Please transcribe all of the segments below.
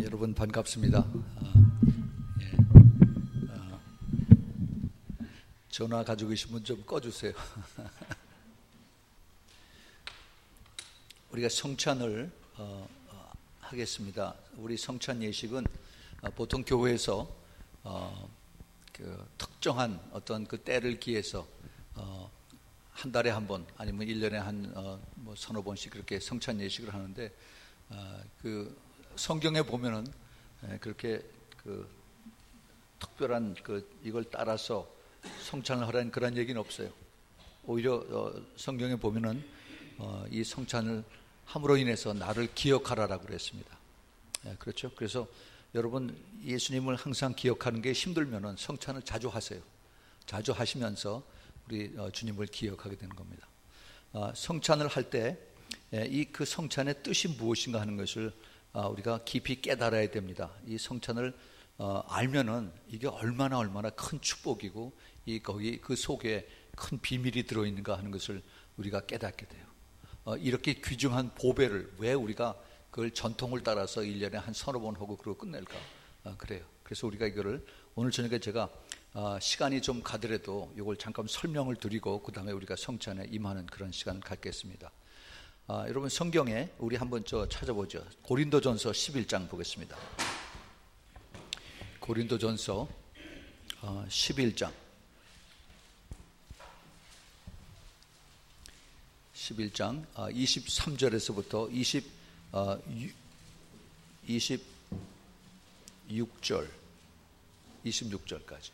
여러분 반갑습니다. 예. 전화 가지고 계신 분 좀 꺼주세요. 우리가 성찬을 하겠습니다. 우리 성찬 예식은 보통 교회에서 그 특정한 어떤 그 때를 기해서 한 달에 한 번 아니면 1년에 한 뭐 서너 번씩 그렇게 성찬 예식을 하는데 그 성경에 보면은 그렇게 그 특별한 그 이걸 따라서 성찬을 하라는 그런 얘기는 없어요. 오히려 성경에 보면은 이 성찬을 함으로 인해서 나를 기억하라라고 그랬습니다. 그렇죠? 그래서 여러분 예수님을 항상 기억하는 게 힘들면은 성찬을 자주 하세요. 자주 하시면서 우리 주님을 기억하게 되는 겁니다. 성찬을 할 때 이 그 성찬의 뜻이 무엇인가 하는 것을 우리가 깊이 깨달아야 됩니다. 이 성찬을 알면은 이게 얼마나 큰 축복이고 거기 그 속에 큰 비밀이 들어있는가 하는 것을 우리가 깨닫게 돼요. 이렇게 귀중한 보배를 왜 우리가 그걸 전통을 따라서 1년에 한 서너 번 하고 그러고 끝낼까? 그래요. 그래서 우리가 이거를 오늘 저녁에 제가 시간이 좀 가더라도 이걸 잠깐 설명을 드리고 그 다음에 우리가 성찬에 임하는 그런 시간을 갖겠습니다. 여러분 성경에 우리 한번 찾아보죠. 고린도전서 11장 보겠습니다. 고린도전서 11장 23절에서부터 26절까지.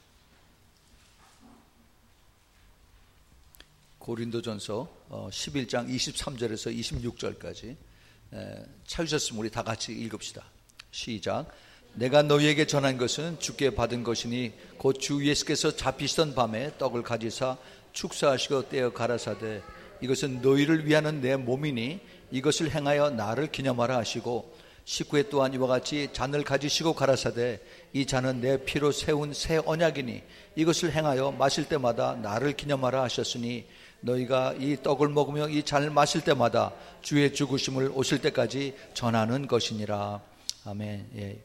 고린도전서 11장 23절에서 26절까지 찾으셨으면 우리 다 같이 읽읍시다. 시작. 내가 너희에게 전한 것은 주께 받은 것이니 곧 주 예수께서 잡히시던 밤에 떡을 가지사 축사하시고 떼어 가라사대 이것은 너희를 위하는 내 몸이니 이것을 행하여 나를 기념하라 하시고 19회 또한 이와 같이 잔을 가지시고 가라사대 이 잔은 내 피로 세운 새 언약이니 이것을 행하여 마실 때마다 나를 기념하라 하셨으니 너희가 이 떡을 먹으며 이 잔을 마실 때마다 주의 죽으심을 오실 때까지 전하는 것이니라. 아멘. 예.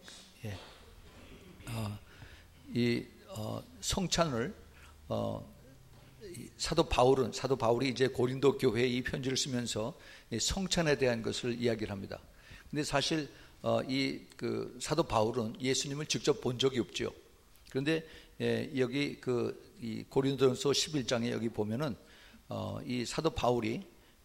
이 성찬을 사도 바울이 이제 고린도 교회에 이 편지를 쓰면서 성찬에 대한 것을 이야기를 합니다. 근데 사실 이 그 사도 바울은 예수님을 직접 본 적이 없죠. 그런데 여기 이 고린도전서 11장에 여기 보면은 이 사도 바울이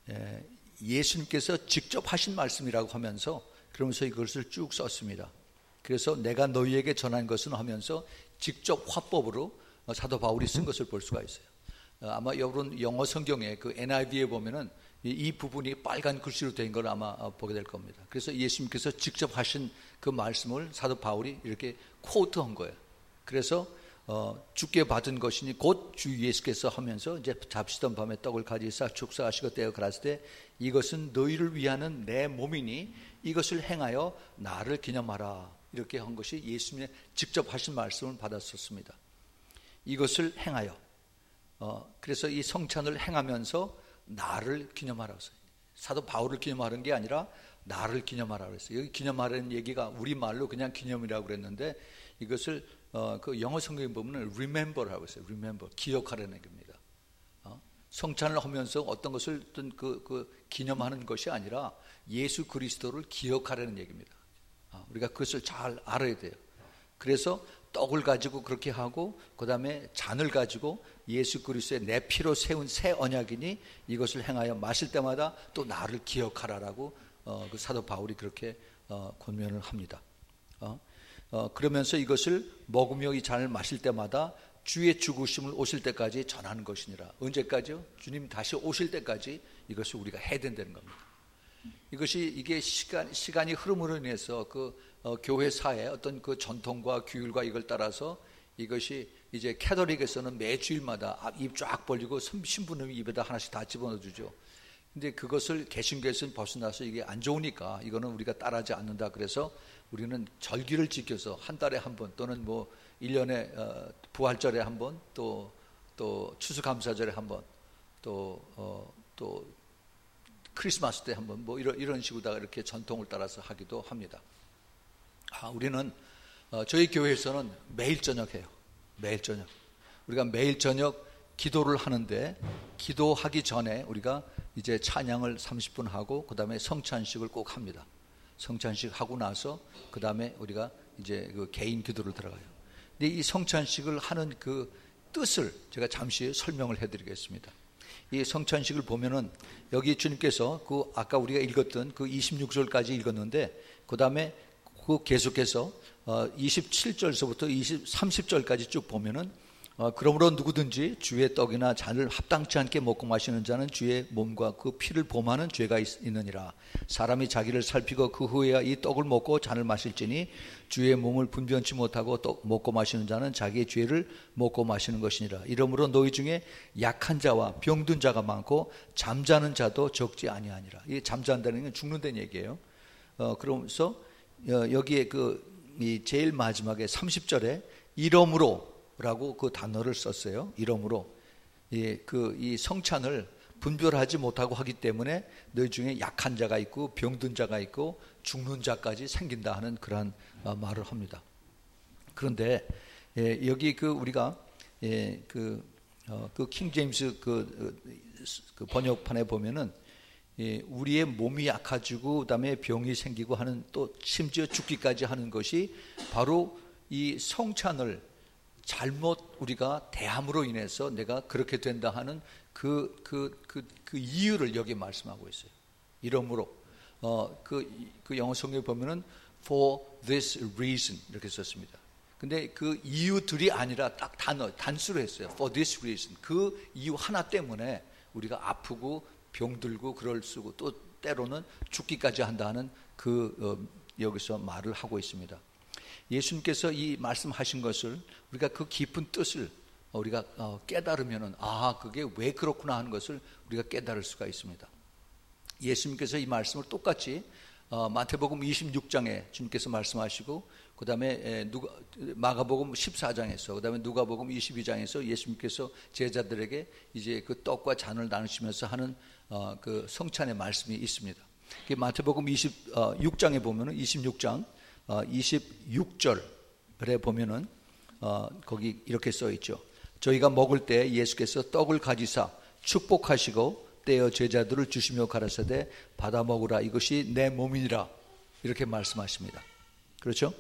예수님께서 직접 하신 말씀이라고 하면서 그러면서 이것을 쭉 썼습니다. 그래서 내가 너희에게 전한 것은 하면서 직접 화법으로 사도 바울이 쓴 것을 볼 수가 있어요. 아마 여러분 영어 성경에 그 NIV에 보면은 이 부분이 빨간 글씨로 된 걸 아마 보게 될 겁니다. 그래서 예수님께서 직접 하신 그 말씀을 사도 바울이 이렇게 코트한 거예요. 그래서 주께 받은 것이니 곧 주 예수께서 하면서 이제 잡시던 밤에 떡을 가지사 축사하시고 떼어 가라사대 이것은 너희를 위하는 내 몸이니 이것을 행하여 나를 기념하라. 이렇게 한 것이 예수님의 직접 하신 말씀을 받았었습니다. 이것을 행하여 그래서 이 성찬을 행하면서 나를 기념하라 했어요. 사도 바울을 기념하는 게 아니라 나를 기념하라 그랬어요. 여기 기념하라는 얘기가 우리말로 그냥 기념이라고 그랬는데 이것을 그 영어 성경에 보면 remember라고 했어요. remember, 기억하라는 얘기입니다. 성찬을 하면서 어떤 것을 그 기념하는 것이 아니라 예수 그리스도를 기억하라는 얘기입니다. 우리가 그것을 잘 알아야 돼요. 그래서 떡을 가지고 그렇게 하고 그 다음에 잔을 가지고 예수 그리스도의 내 피로 세운 새 언약이니 이것을 행하여 마실 때마다 또 나를 기억하라라고 그 사도 바울이 그렇게 권면을 합니다. 그러면서 이것을 먹으며 이 잔을 마실 때마다 주의 죽으심을 오실 때까지 전하는 것이니라. 언제까지요? 주님 다시 오실 때까지 이것을 우리가 해야 된다는 겁니다. 이게 시간이 흐름으로 인해서 교회사의 어떤 그 전통과 규율과 이걸 따라서 이것이 이제 캐톨릭에서는 매주일마다 입 쫙 벌리고 신부님이 입에다 하나씩 다 집어넣어주죠. 근데 그것을 개신교에서는 벗어나서 이게 안 좋으니까 이거는 우리가 따라하지 않는다. 그래서 우리는 절기를 지켜서 한 달에 한 번 또는 뭐 1년에 부활절에 한 번 또 추수감사절에 한 번 또 크리스마스 때 한 번 뭐 이런 식으로 다 이렇게 전통을 따라서 하기도 합니다. 우리는 저희 교회에서는 매일 저녁 해요. 매일 저녁. 우리가 매일 저녁 기도를 하는데 기도하기 전에 우리가 이제 찬양을 30분 하고 그 다음에 성찬식을 꼭 합니다. 성찬식 하고 나서 그 다음에 우리가 이제 그 개인 기도를 들어가요. 근데 이 성찬식을 하는 그 뜻을 제가 잠시 설명을 해드리겠습니다. 이 성찬식을 보면은 여기 주님께서 그 아까 우리가 읽었던 그 26절까지 읽었는데 그 다음에 그 계속해서 27절서부터 30절까지 쭉 보면은 그러므로 누구든지 주의 떡이나 잔을 합당치 않게 먹고 마시는 자는 주의 몸과 그 피를 범하는 죄가 있느니라. 사람이 자기를 살피고 그 후에야 이 떡을 먹고 잔을 마실지니 주의 몸을 분변치 못하고 떡 먹고 마시는 자는 자기의 죄를 먹고 마시는 것이니라. 이러므로 너희 중에 약한 자와 병든 자가 많고 잠자는 자도 적지 아니하니라. 이 잠잔다는 건 죽는다는 얘기예요. 그러면서 여기에 이 제일 마지막에 30절에 이러므로 라고 그 단어를 썼어요. 이러므로 이 성찬을 분별하지 못하고 하기 때문에 너희 중에 약한 자가 있고 병든 자가 있고 죽는 자까지 생긴다 하는 그러한 말을 합니다. 그런데 여기 우리가 킹 제임스 그 번역판에 보면은 우리의 몸이 약해지고 그다음에 병이 생기고 하는 또 심지어 죽기까지 하는 것이 바로 이 성찬을 잘못 우리가 대함으로 인해서 내가 그렇게 된다 하는 그 이유를 여기 말씀하고 있어요. 이러므로 그 영어 성경에 보면은 for this reason 이렇게 썼습니다. 근데 그 이유들이 아니라 딱 단수로 했어요. for this reason. 그 이유 하나 때문에 우리가 아프고 병들고 그럴 수고 또 때로는 죽기까지 한다는 여기서 말을 하고 있습니다. 예수님께서 이 말씀하신 것을 우리가 그 깊은 뜻을 우리가 깨달으면은 그게 왜 그렇구나 하는 것을 우리가 깨달을 수가 있습니다. 예수님께서 이 말씀을 똑같이 마태복음 26장에 주님께서 말씀하시고 그 다음에 마가복음 14장에서 그 다음에 누가복음 22장에서 예수님께서 제자들에게 이제 그 떡과 잔을 나누시면서 하는 그 성찬의 말씀이 있습니다. 마태복음 26장에 보면은 26장 26절에 보면은 거기 이렇게 써 있죠. 저희가 먹을 때 예수께서 떡을 가지사 축복하시고 떼어 제자들을 주시며 가라사대 받아 먹으라 이것이 내 몸이니라 이렇게 말씀하십니다. 그렇죠?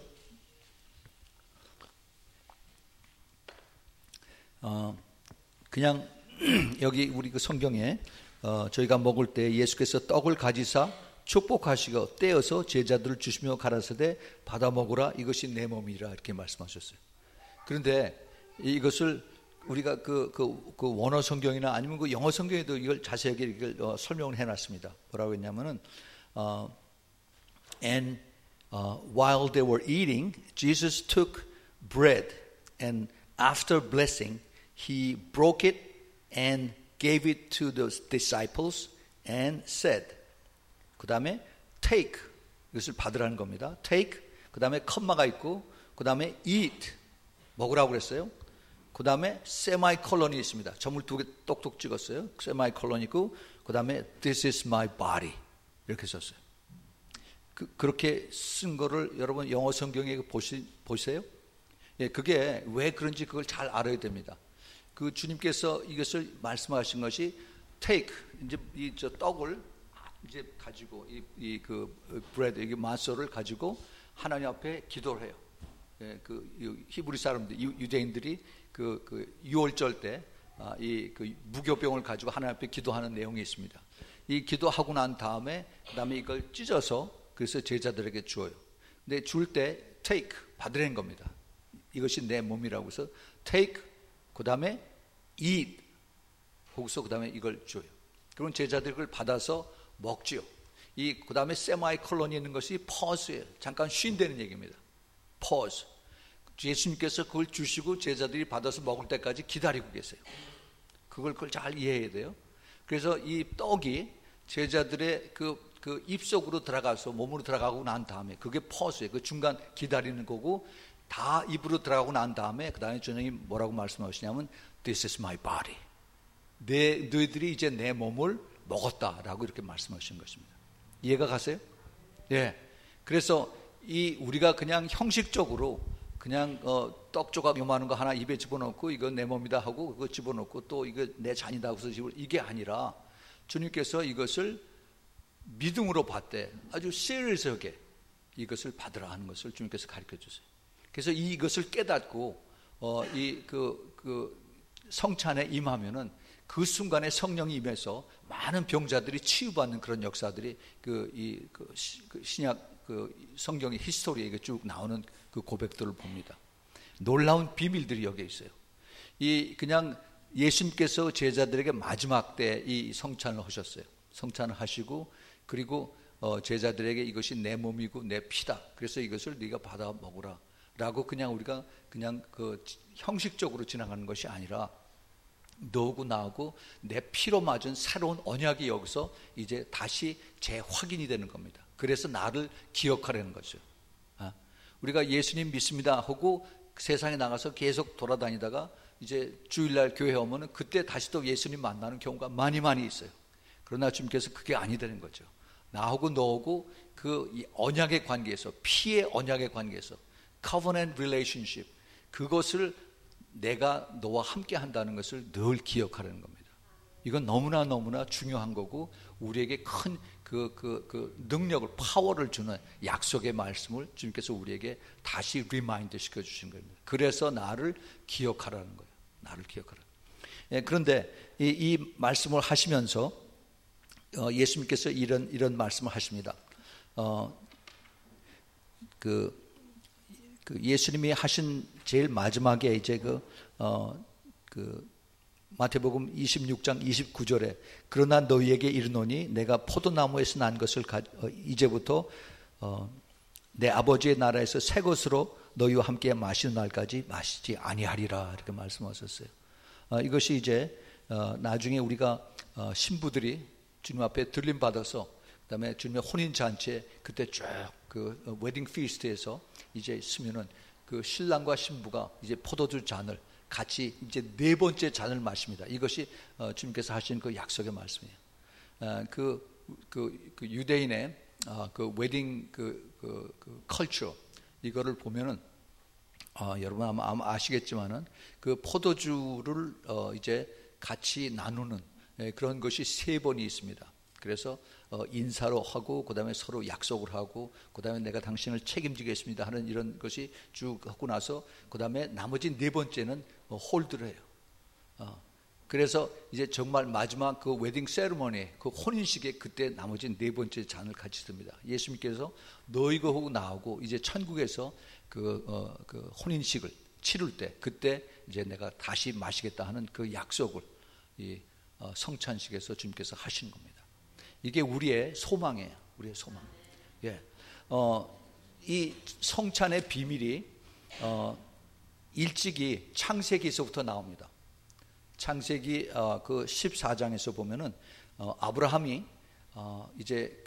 그냥 여기 우리 그 성경에 저희가 먹을 때 예수께서 떡을 가지사 축복하시고 떼어서 제자들을 주시며 가라사대 받아 먹으라 이것이 내 몸이라 이렇게 말씀하셨어요. 그런데 이것을 우리가 그 원어 성경이나 아니면 그 영어 성경에도 이걸 자세하게 이걸 설명을 해놨습니다. 뭐라고 했냐면은 and while they were eating, Jesus took bread and after blessing, he broke it and gave it to the disciples and said. 그 다음에 take 이것을 받으라는 겁니다. take 그 다음에 컴마가 있고 그 다음에 eat 먹으라고 그랬어요. 그 다음에 세마이콜론이 있습니다. 점을 2개 똑똑 찍었어요. 세마이콜론 있고 그 다음에 this is my body 이렇게 썼어요. 그렇게 쓴 거를 여러분 영어 성경에 보세요. 예, 그게 왜 그런지 그걸 잘 알아야 됩니다. 그 주님께서 이것을 말씀하신 것이 take 이제 저 떡을 이제 가지고 이 브레드 이게 마소를 가지고 하나님 앞에 기도를 해요. 예, 히브리 사람들 유대인들이 유월절 때 이 무교병을 가지고 하나님 앞에 기도하는 내용이 있습니다. 이 기도하고 난 다음에 그다음에 이걸 찢어서 그래서 제자들에게 주어요. 근데 줄 때 take 받으라는 겁니다. 이것이 내 몸이라고 해서 take 그다음에 eat 거기서 그다음에 이걸 줘요. 그럼 제자들이 그걸 받아서 먹지요. 그 다음에 세마이콜론이 있는 것이 pause예요. 잠깐 쉰다는 얘기입니다. pause. 예수님께서 그걸 주시고 제자들이 받아서 먹을 때까지 기다리고 계세요. 그걸 잘 이해해야 돼요. 그래서 이 떡이 제자들의 그 입속으로 들어가서 몸으로 들어가고 난 다음에 그게 pause예요. 그 중간 기다리는 거고 다 입으로 들어가고 난 다음에 그 다음에 주님이 뭐라고 말씀하시냐면 This is my body. 너희들이 이제 내 몸을 먹었다라고 이렇게 말씀하신 것입니다. 이해가 가세요? 예. 그래서 이 우리가 그냥 형식적으로 그냥 떡 조각 요만한 거 하나 입에 집어넣고 이거 내 몸이다 하고 그거 집어넣고 또 이거 내 잔이다 하고서 이게 아니라 주님께서 이것을 믿음으로 받되 아주 시리어스하게 이것을 받으라 하는 것을 주님께서 가르쳐 주세요. 그래서 이것을 깨닫고 그 성찬에 임하면은 그 순간에 성령이 임해서 많은 병자들이 치유받는 그런 역사들이 신약 성경의 히스토리에 이게 쭉 나오는 그 고백들을 봅니다. 놀라운 비밀들이 여기에 있어요. 그냥 예수님께서 제자들에게 마지막 때 이 성찬을 하셨어요. 성찬을 하시고 그리고 제자들에게 이것이 내 몸이고 내 피다. 그래서 이것을 네가 받아 먹으라. 라고 그냥 우리가 그냥 그 형식적으로 지나가는 것이 아니라 너하고 나하고 내 피로 맞은 새로운 언약이 여기서 이제 다시 재확인이 되는 겁니다. 그래서 나를 기억하라는 거죠. 우리가 예수님 믿습니다 하고 세상에 나가서 계속 돌아다니다가 이제 주일날 교회 오면 그때 다시 또 예수님 만나는 경우가 많이 있어요. 그러나 주님께서 그게 아니되는 거죠. 나하고 너하고 그 언약의 관계에서, 피의 언약의 관계에서 covenant relationship, 그것을 내가 너와 함께 한다는 것을 늘 기억하라는 겁니다. 이건 너무나 중요한 거고 우리에게 큰 그 능력을, 파워를 주는 약속의 말씀을 주님께서 우리에게 다시 리마인드 시켜주신 겁니다. 그래서 나를 기억하라는 거예요. 나를 기억하라. 그런데 이 말씀을 하시면서 예수님께서 이런 말씀을 하십니다. 예수님이 하신 제일 마지막에 이제 마태복음 26장 29절에 그러나 너희에게 이르노니 내가 포도나무에서 난 것을 이제부터 내 아버지의 나라에서 새 것으로 너희와 함께 마시는 날까지 마시지 아니하리라 이렇게 말씀하셨어요. 이것이 이제 나중에 우리가 신부들이 주님 앞에 들림 받아서 그다음에 주님의 혼인 잔치에 그때 쭉 그 웨딩 피스트에서 이제 있으면은 그 신랑과 신부가 이제 포도주 잔을 같이 이제 네 번째 잔을 마십니다. 이것이 주님께서 하신 그 약속의 말씀이에요. 그 유대인의 그 웨딩 그 컬처 이거를 보면은 여러분 아마 아시겠지만은 그 포도주를 이제 같이 나누는 그런 것이 세 번이 있습니다. 그래서 인사로 하고 그다음에 서로 약속을 하고 그다음에 내가 당신을 책임지겠습니다 하는 이런 것이 쭉 하고 나서 그다음에 나머지 네 번째는 홀드를 해요. 그래서 이제 정말 마지막 그 웨딩 세리머니 그 혼인식에 그때 나머지 네 번째 잔을 같이 씁니다. 예수님께서 너희하고 나하고 이제 천국에서 그 혼인식을 치를 때 그때 이제 내가 다시 마시겠다 하는 그 약속을 이 성찬식에서 주님께서 하신 겁니다. 이게 우리의 소망이에요. 우리의 소망. 예. 이 성찬의 비밀이 일찍이 창세기에서부터 나옵니다. 창세기 그 14장에서 보면은 아브라함이 이제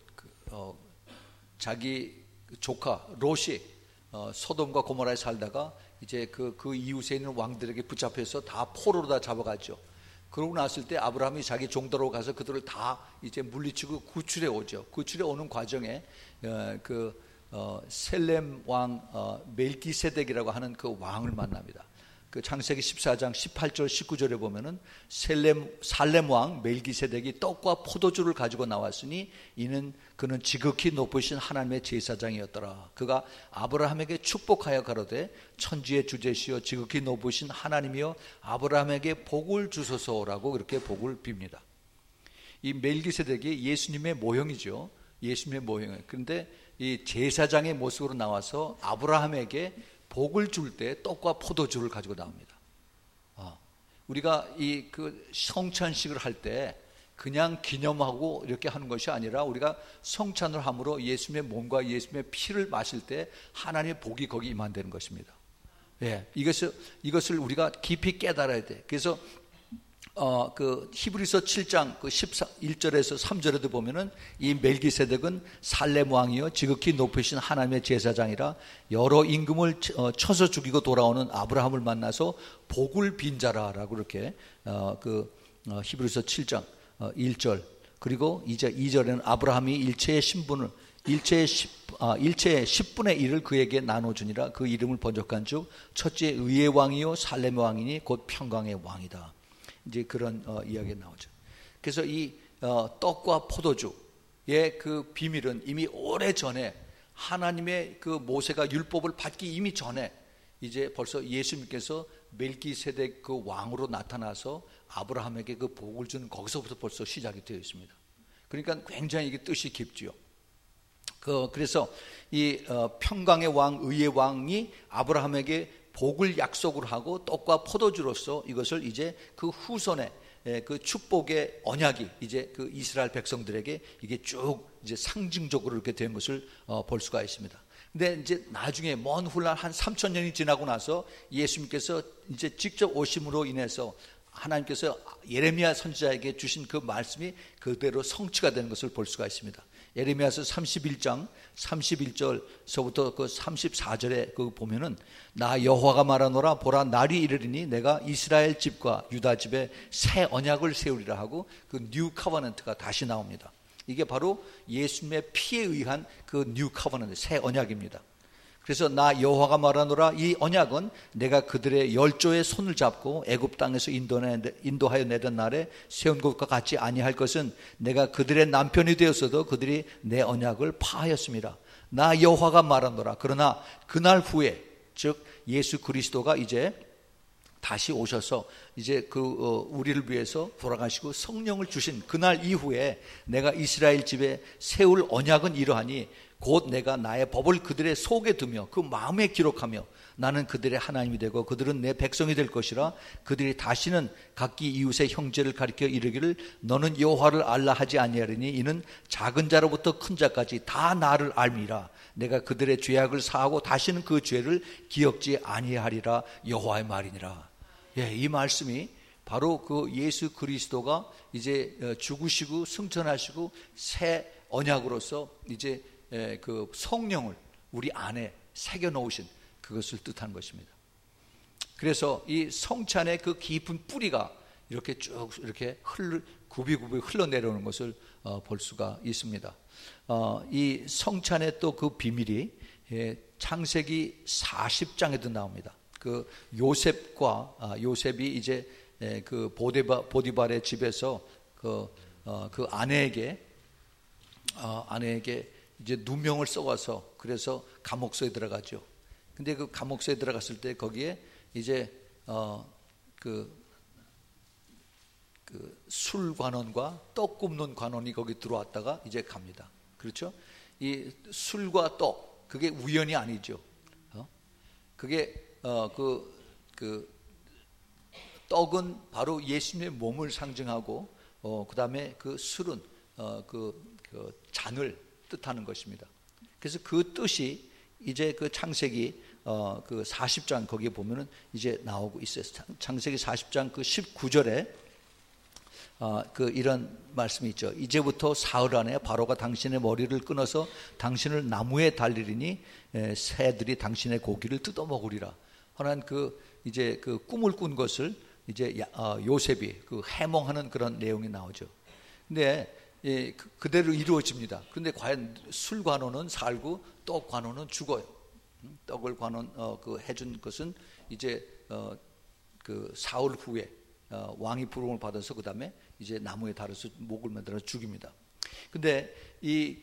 자기 조카 롯이 소돔과 고모라에 살다가 이제 그 이웃에 있는 왕들에게 붙잡혀서 다 포로로 다 잡아갔죠. 그러고 났을 때 아브라함이 자기 종도로 가서 그들을 다 이제 물리치고 구출해 오죠. 구출해 오는 과정에 셀렘 왕 멜기세덱이라고 하는 그 왕을 만납니다. 그 창세기 14장 18절 19절에 보면은 살렘 왕 멜기세덱이 떡과 포도주를 가지고 나왔으니 그는 지극히 높으신 하나님의 제사장이었더라. 그가 아브라함에게 축복하여 가로되 천지의 주제시여 지극히 높으신 하나님이여 아브라함에게 복을 주소서라고 그렇게 복을 빕니다. 이 멜기세덱이 예수님의 모형이죠. 예수님의 모형이에요. 그런데 이 제사장의 모습으로 나와서 아브라함에게 복을 줄 때 떡과 포도주를 가지고 나옵니다. 우리가 이 성찬식을 할 때 그냥 기념하고 이렇게 하는 것이 아니라 우리가 성찬을 함으로 예수님의 몸과 예수님의 피를 마실 때 하나님의 복이 거기 임한다는 것입니다. 예, 이것을 우리가 깊이 깨달아야 돼. 그래서 히브리서 7장 1절에서 3절에도 보면은 이 멜기세덱은 살렘 왕이요 지극히 높으신 하나님의 제사장이라 여러 임금을 쳐서 죽이고 돌아오는 아브라함을 만나서 복을 빈 자라라고 이렇게 히브리서 7장 1절 그리고 이제 2절에는 아브라함이 일체의 신분을 일체의 10분의 1을 그에게 나눠주니라. 그 이름을 번역한 즉 첫째 의의 왕이요 살렘의 왕이니 곧 평강의 왕이다. 이제 그런 이야기가 나오죠. 그래서 이 떡과 포도주의 그 비밀은 이미 오래 전에 하나님의 그 모세가 율법을 받기 이미 전에 이제 벌써 예수님께서 멜기세덱 그 왕으로 나타나서 아브라함에게 그 복을 주는 거기서부터 벌써 시작이 되어 있습니다. 그러니까 굉장히 이게 뜻이 깊지요. 그래서 이 평강의 왕, 의의 왕이 아브라함에게 복을 약속을 하고 떡과 포도주로서 이것을 이제 그 후손의 그 축복의 언약이 이제 그 이스라엘 백성들에게 이게 쭉 이제 상징적으로 이렇게 된 것을 볼 수가 있습니다. 근데 이제 나중에 먼 훗날 한 3000년이 지나고 나서 예수님께서 이제 직접 오심으로 인해서 하나님께서 예레미야 선지자에게 주신 그 말씀이 그대로 성취가 되는 것을 볼 수가 있습니다. 예레미야서 31장 31절서부터 그 34절에 그 보면은 나 여호와가 말하노라 보라 날이 이르리니 내가 이스라엘 집과 유다 집에 새 언약을 세우리라 하고 그 뉴 커버넌트가 다시 나옵니다. 이게 바로 예수님의 피에 의한 그 뉴 커버넌트 새 언약입니다. 그래서 나 여호와가 말하노라 이 언약은 내가 그들의 열조의 손을 잡고 애굽 땅에서 인도하여 내던 날에 세운 것과 같이 아니할 것은 내가 그들의 남편이 되었어도 그들이 내 언약을 파하였습니다. 나 여호와가 말하노라. 그러나 그날 후에 즉 예수 그리스도가 이제 다시 오셔서 이제 우리를 위해서 돌아가시고 성령을 주신 그날 이후에 내가 이스라엘 집에 세울 언약은 이러하니 곧 내가 나의 법을 그들의 속에 두며 그 마음에 기록하며 나는 그들의 하나님이 되고 그들은 내 백성이 될 것이라. 그들이 다시는 각기 이웃의 형제를 가리켜 이르기를 너는 여호와를 알라 하지 아니하리니 이는 작은 자로부터 큰 자까지 다 나를 알미라. 내가 그들의 죄악을 사하고 다시는 그 죄를 기억지 아니하리라. 여호와의 말이니라. 예, 이 말씀이 바로 그 예수 그리스도가 이제 죽으시고 승천하시고 새 언약으로서 이제 그 성령을 우리 안에 새겨 놓으신 그것을 뜻하는 것입니다. 그래서 이 성찬의 그 깊은 뿌리가 이렇게 쭉 이렇게 굽이굽이 흘러내려오는 것을 볼 수가 있습니다. 이 성찬의 또 그 비밀이 창세기 40장에도 나옵니다. 그 요셉이 이제 그 보디발의 집에서 그 아내에게 이제 누명을 써와서 그래서 감옥소에 들어가죠. 근데 그 감옥소에 들어갔을 때 거기에 이제 그 술 관원과 떡 굽는 관원이 거기 들어왔다가 이제 갑니다. 그렇죠? 이 술과 떡 그게 우연이 아니죠. 그게 그 떡은 바로 예수님의 몸을 상징하고 그 다음에 그 술은 그 잔을 뜻하는 것입니다. 그래서 그 뜻이 이제 그 창세기 그 40장 거기에 보면은 이제 나오고 있어요. 창세기 40장 그 19절에 그 이런 말씀이 있죠. 이제부터 사흘 안에 바로가 당신의 머리를 끊어서 당신을 나무에 달리리니 새들이 당신의 고기를 뜯어 먹으리라. 하는 그 이제 그 꿈을 꾼 것을 이제 요셉이 그 해몽하는 그런 내용이 나오죠. 근데 그대로 이루어집니다. 그런데 과연 술 관원은 살고 떡 관원은 죽어요. 떡을 관원 그 해준 것은 이제 그 사흘 후에 왕이 부름을 받아서 그 다음에 이제 나무에 달아서 목을 매달아 죽입니다. 근데 이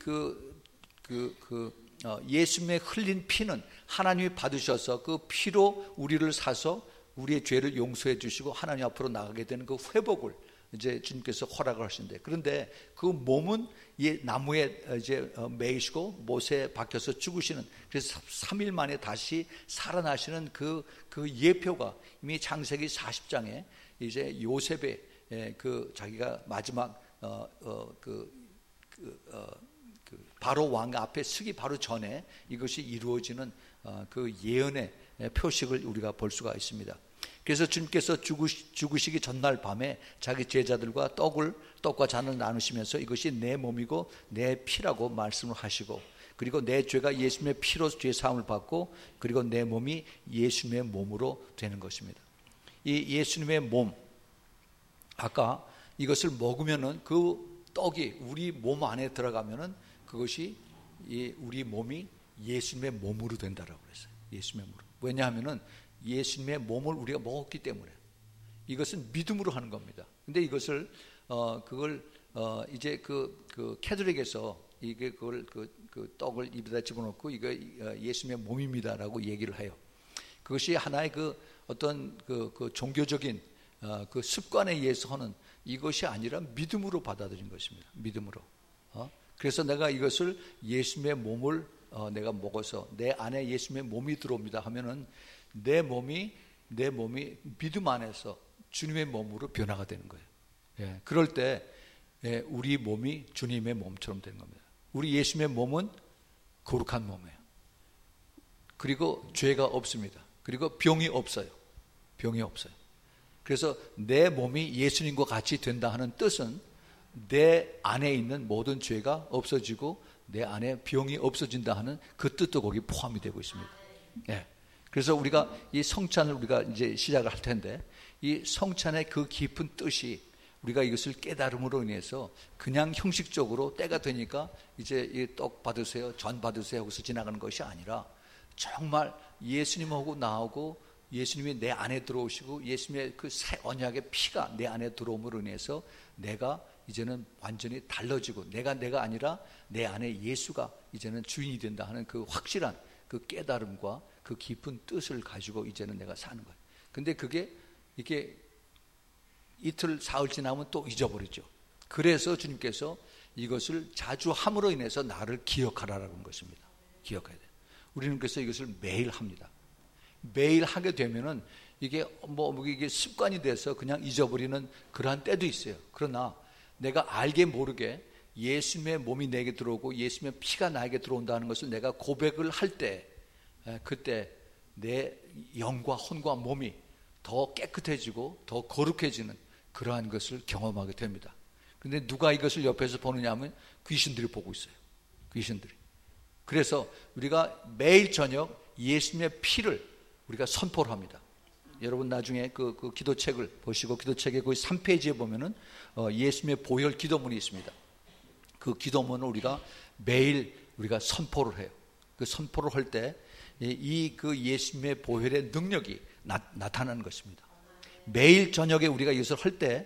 예수님의 흘린 피는 하나님이 받으셔서 그 피로 우리를 사서 우리의 죄를 용서해 주시고 하나님 앞으로 나가게 되는 그 회복을 이제 주님께서 허락을 하신대. 그런데 그 몸은 나무에 이제 매이시고 못에 박혀서 죽으시는, 그래서 3일 만에 다시 살아나시는 그 예표가 이미 창세기 40장에 이제 요셉의 그 자기가 마지막 바로 왕 앞에 서기 바로 전에 이것이 이루어지는 그 예언의 표식을 우리가 볼 수가 있습니다. 그래서 주님께서 죽으시기 전날 밤에 자기 제자들과 떡과 잔을 나누시면서 이것이 내 몸이고 내 피라고 말씀을 하시고, 그리고 내 죄가 예수님의 피로 죄 사함을 받고, 그리고 내 몸이 예수님의 몸으로 되는 것입니다. 이 예수님의 몸, 아까 이것을 먹으면은 그 떡이 우리 몸 안에 들어가면은 그것이 우리 몸이 예수님의 몸으로 된다라고 그랬어요. 예수님의 몸으로. 왜냐하면은 예수님의 몸을 우리가 먹었기 때문에. 이것은 믿음으로 하는 겁니다. 근데 이것을 이제 그 캐톨릭에서 이게 그걸 그 떡을 입에다 집어넣고 이거 예수님의 몸입니다라고 얘기를 해요. 그것이 하나의 그 어떤 그 종교적인 그 습관에 의해서 하는 이것이 아니라 믿음으로 받아들인 것입니다. 믿음으로. 그래서 내가 이것을 예수님의 몸을 내가 먹어서 내 안에 예수님의 몸이 들어옵니다 하면은 내 몸이 믿음 안에서 주님의 몸으로 변화가 되는 거예요. 예, 그럴 때 우리 몸이 주님의 몸처럼 되는 겁니다. 우리 예수님의 몸은 거룩한 몸이에요. 그리고 죄가 없습니다. 그리고 병이 없어요. 병이 없어요. 그래서 내 몸이 예수님과 같이 된다 하는 뜻은 내 안에 있는 모든 죄가 없어지고 내 안에 병이 없어진다 하는 그 뜻도 거기 포함이 되고 있습니다. 예. 그래서 우리가 이 성찬을 우리가 이제 시작을 할 텐데 이 성찬의 그 깊은 뜻이 우리가 이것을 깨달음으로 인해서 그냥 형식적으로 때가 되니까 이제 이 떡 받으세요, 전 받으세요 하고서 지나가는 것이 아니라 정말 예수님하고 나하고 예수님이 내 안에 들어오시고 예수님의 그 새 언약의 피가 내 안에 들어옴으로 인해서 내가 이제는 완전히 달라지고 내가 아니라 내 안에 예수가 이제는 주인이 된다 하는 그 확실한 그 깨달음과 그 깊은 뜻을 가지고 이제는 내가 사는 거예요. 근데 그게 이게 이틀 사흘 지나면 또 잊어버리죠. 그래서 주님께서 이것을 자주 함으로 인해서 나를 기억하라라는 것입니다. 기억해야 돼요. 우리는 그래서 이것을 매일 합니다. 매일 하게 되면은 이게 이게 습관이 돼서 그냥 잊어버리는 그러한 때도 있어요. 그러나 내가 알게 모르게 예수님의 몸이 내게 들어오고 예수님의 피가 나에게 들어온다는 것을 내가 고백을 할 때 그때 내 영과 혼과 몸이 더 깨끗해지고 더 거룩해지는 그러한 것을 경험하게 됩니다. 그런데 누가 이것을 옆에서 보느냐 하면 귀신들이 보고 있어요. 귀신들이. 그래서 우리가 매일 저녁 예수님의 피를 우리가 선포를 합니다. 여러분 나중에 그 기도책을 보시고 기도책의 그 3페이지에 보면은 예수님의 보혈 기도문이 있습니다. 그 기도문을 우리가 매일 우리가 선포를 해요. 그 선포를 할 때 이 그 예수님의 보혈의 능력이 나타나는 것입니다. 매일 저녁에 우리가 이것을 할 때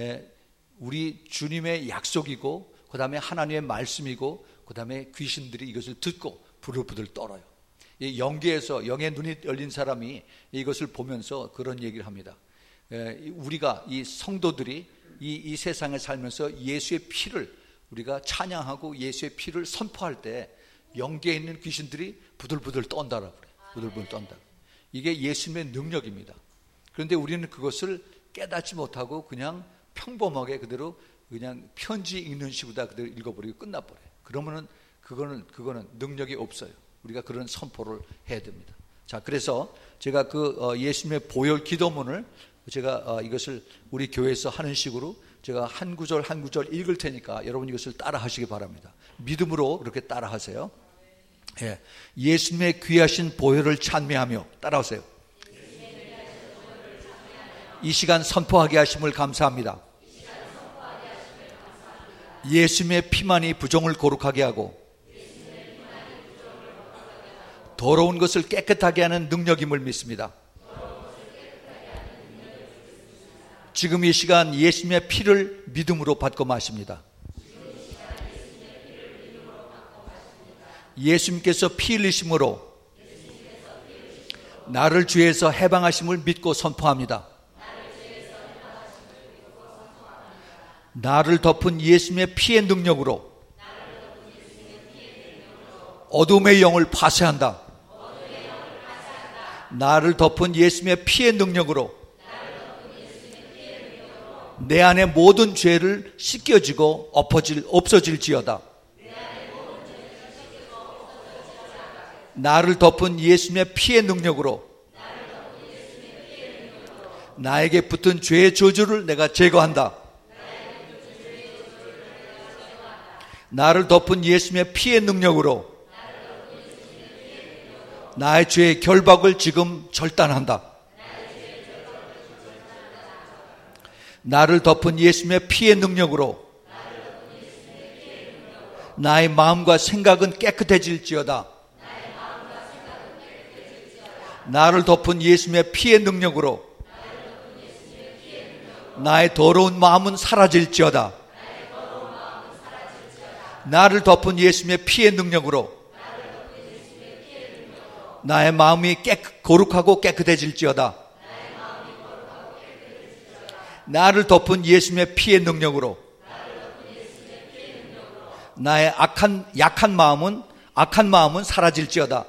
우리 주님의 약속이고 그 다음에 하나님의 말씀이고 그 다음에 귀신들이 이것을 듣고 부들부들 떨어요. 이 영계에서 영의 눈이 열린 사람이 이것을 보면서 그런 얘기를 합니다. 우리가 이 성도들이 이 세상에 살면서 예수의 피를 우리가 찬양하고 예수의 피를 선포할 때 영계에 있는 귀신들이 부들부들 떤다라고 그래요. 부들부들 떤다. 이게 예수님의 능력입니다. 그런데 우리는 그것을 깨닫지 못하고 그냥 평범하게 그대로 그냥 편지 읽는 식으로 그대로 읽어버리고 끝나버려요. 그러면은 그거는 능력이 없어요. 우리가 그런 선포를 해야 됩니다. 자, 그래서 제가 예수님의 보혈 기도문을 제가 이것을 우리 교회에서 하는 식으로 제가 한 구절 한 구절 읽을 테니까 여러분 이것을 따라 하시기 바랍니다. 믿음으로 그렇게 따라 하세요. 예. 예수님의 귀하신 보혈을 찬미하며 따라오세요. 이 시간 선포하게 하심을 감사합니다. 예수님의 피만이 부정을 거룩하게 하고 더러운 것을 깨끗하게 하는 능력임을 믿습니다. 지금 이 시간 예수님의 피를 믿음으로 받고 마십니다. 예수님께서 피 흘리심으로 나를 죄에서 해방하심을 믿고 선포합니다. 나를 덮은 예수님의 피의 능력으로 어둠의 영을 파쇄한다. 나를 덮은 예수님의 피의 능력으로 내 안에 모든 죄를 씻겨지고 없어질지어다. 나를 덮은 예수님의 피의 능력으로 나에게 붙은 죄의 저주를 내가 제거한다. 나를 덮은 예수님의 피의 능력으로 나의 죄의 결박을 지금 절단한다. 나를 덮은 예수님의 피의 능력으로 나의 마음과 생각은 깨끗해질지어다. 나를 덮은 예수님의 피의 능력으로 나의 더러운 마음은 사라질지어다. 나를 덮은 예수님의 피의 능력으로 나의 마음이 거룩하고 깨끗해질지어다. 나를 덮은 예수님의 피의 능력으로 나의 약한 마음은 사라질지어다.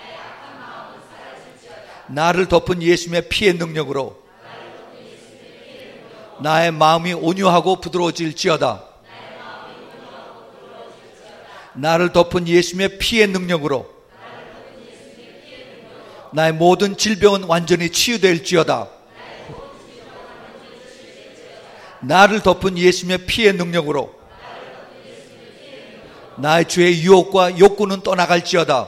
나를 덮은 예수님의 피의 능력으로 나의 마음이 온유하고 부드러워질지어다. 나를 덮은 예수님의 피의 능력으로 나의 모든 질병은 완전히 치유될지어다. 나를 덮은 예수님의 피의 능력으로 나의 죄의 유혹과 욕구는 떠나갈지어다.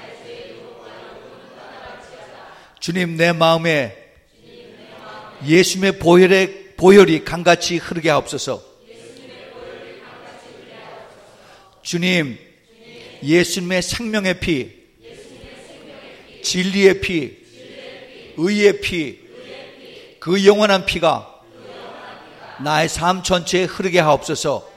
주님, 내 마음에 예수님의 보혈이 강같이 흐르게 하옵소서. 주님, 예수님의 생명의 피, 진리의 피, 의의 피, 그 영원한 피가 나의 삶 전체에 흐르게 하옵소서.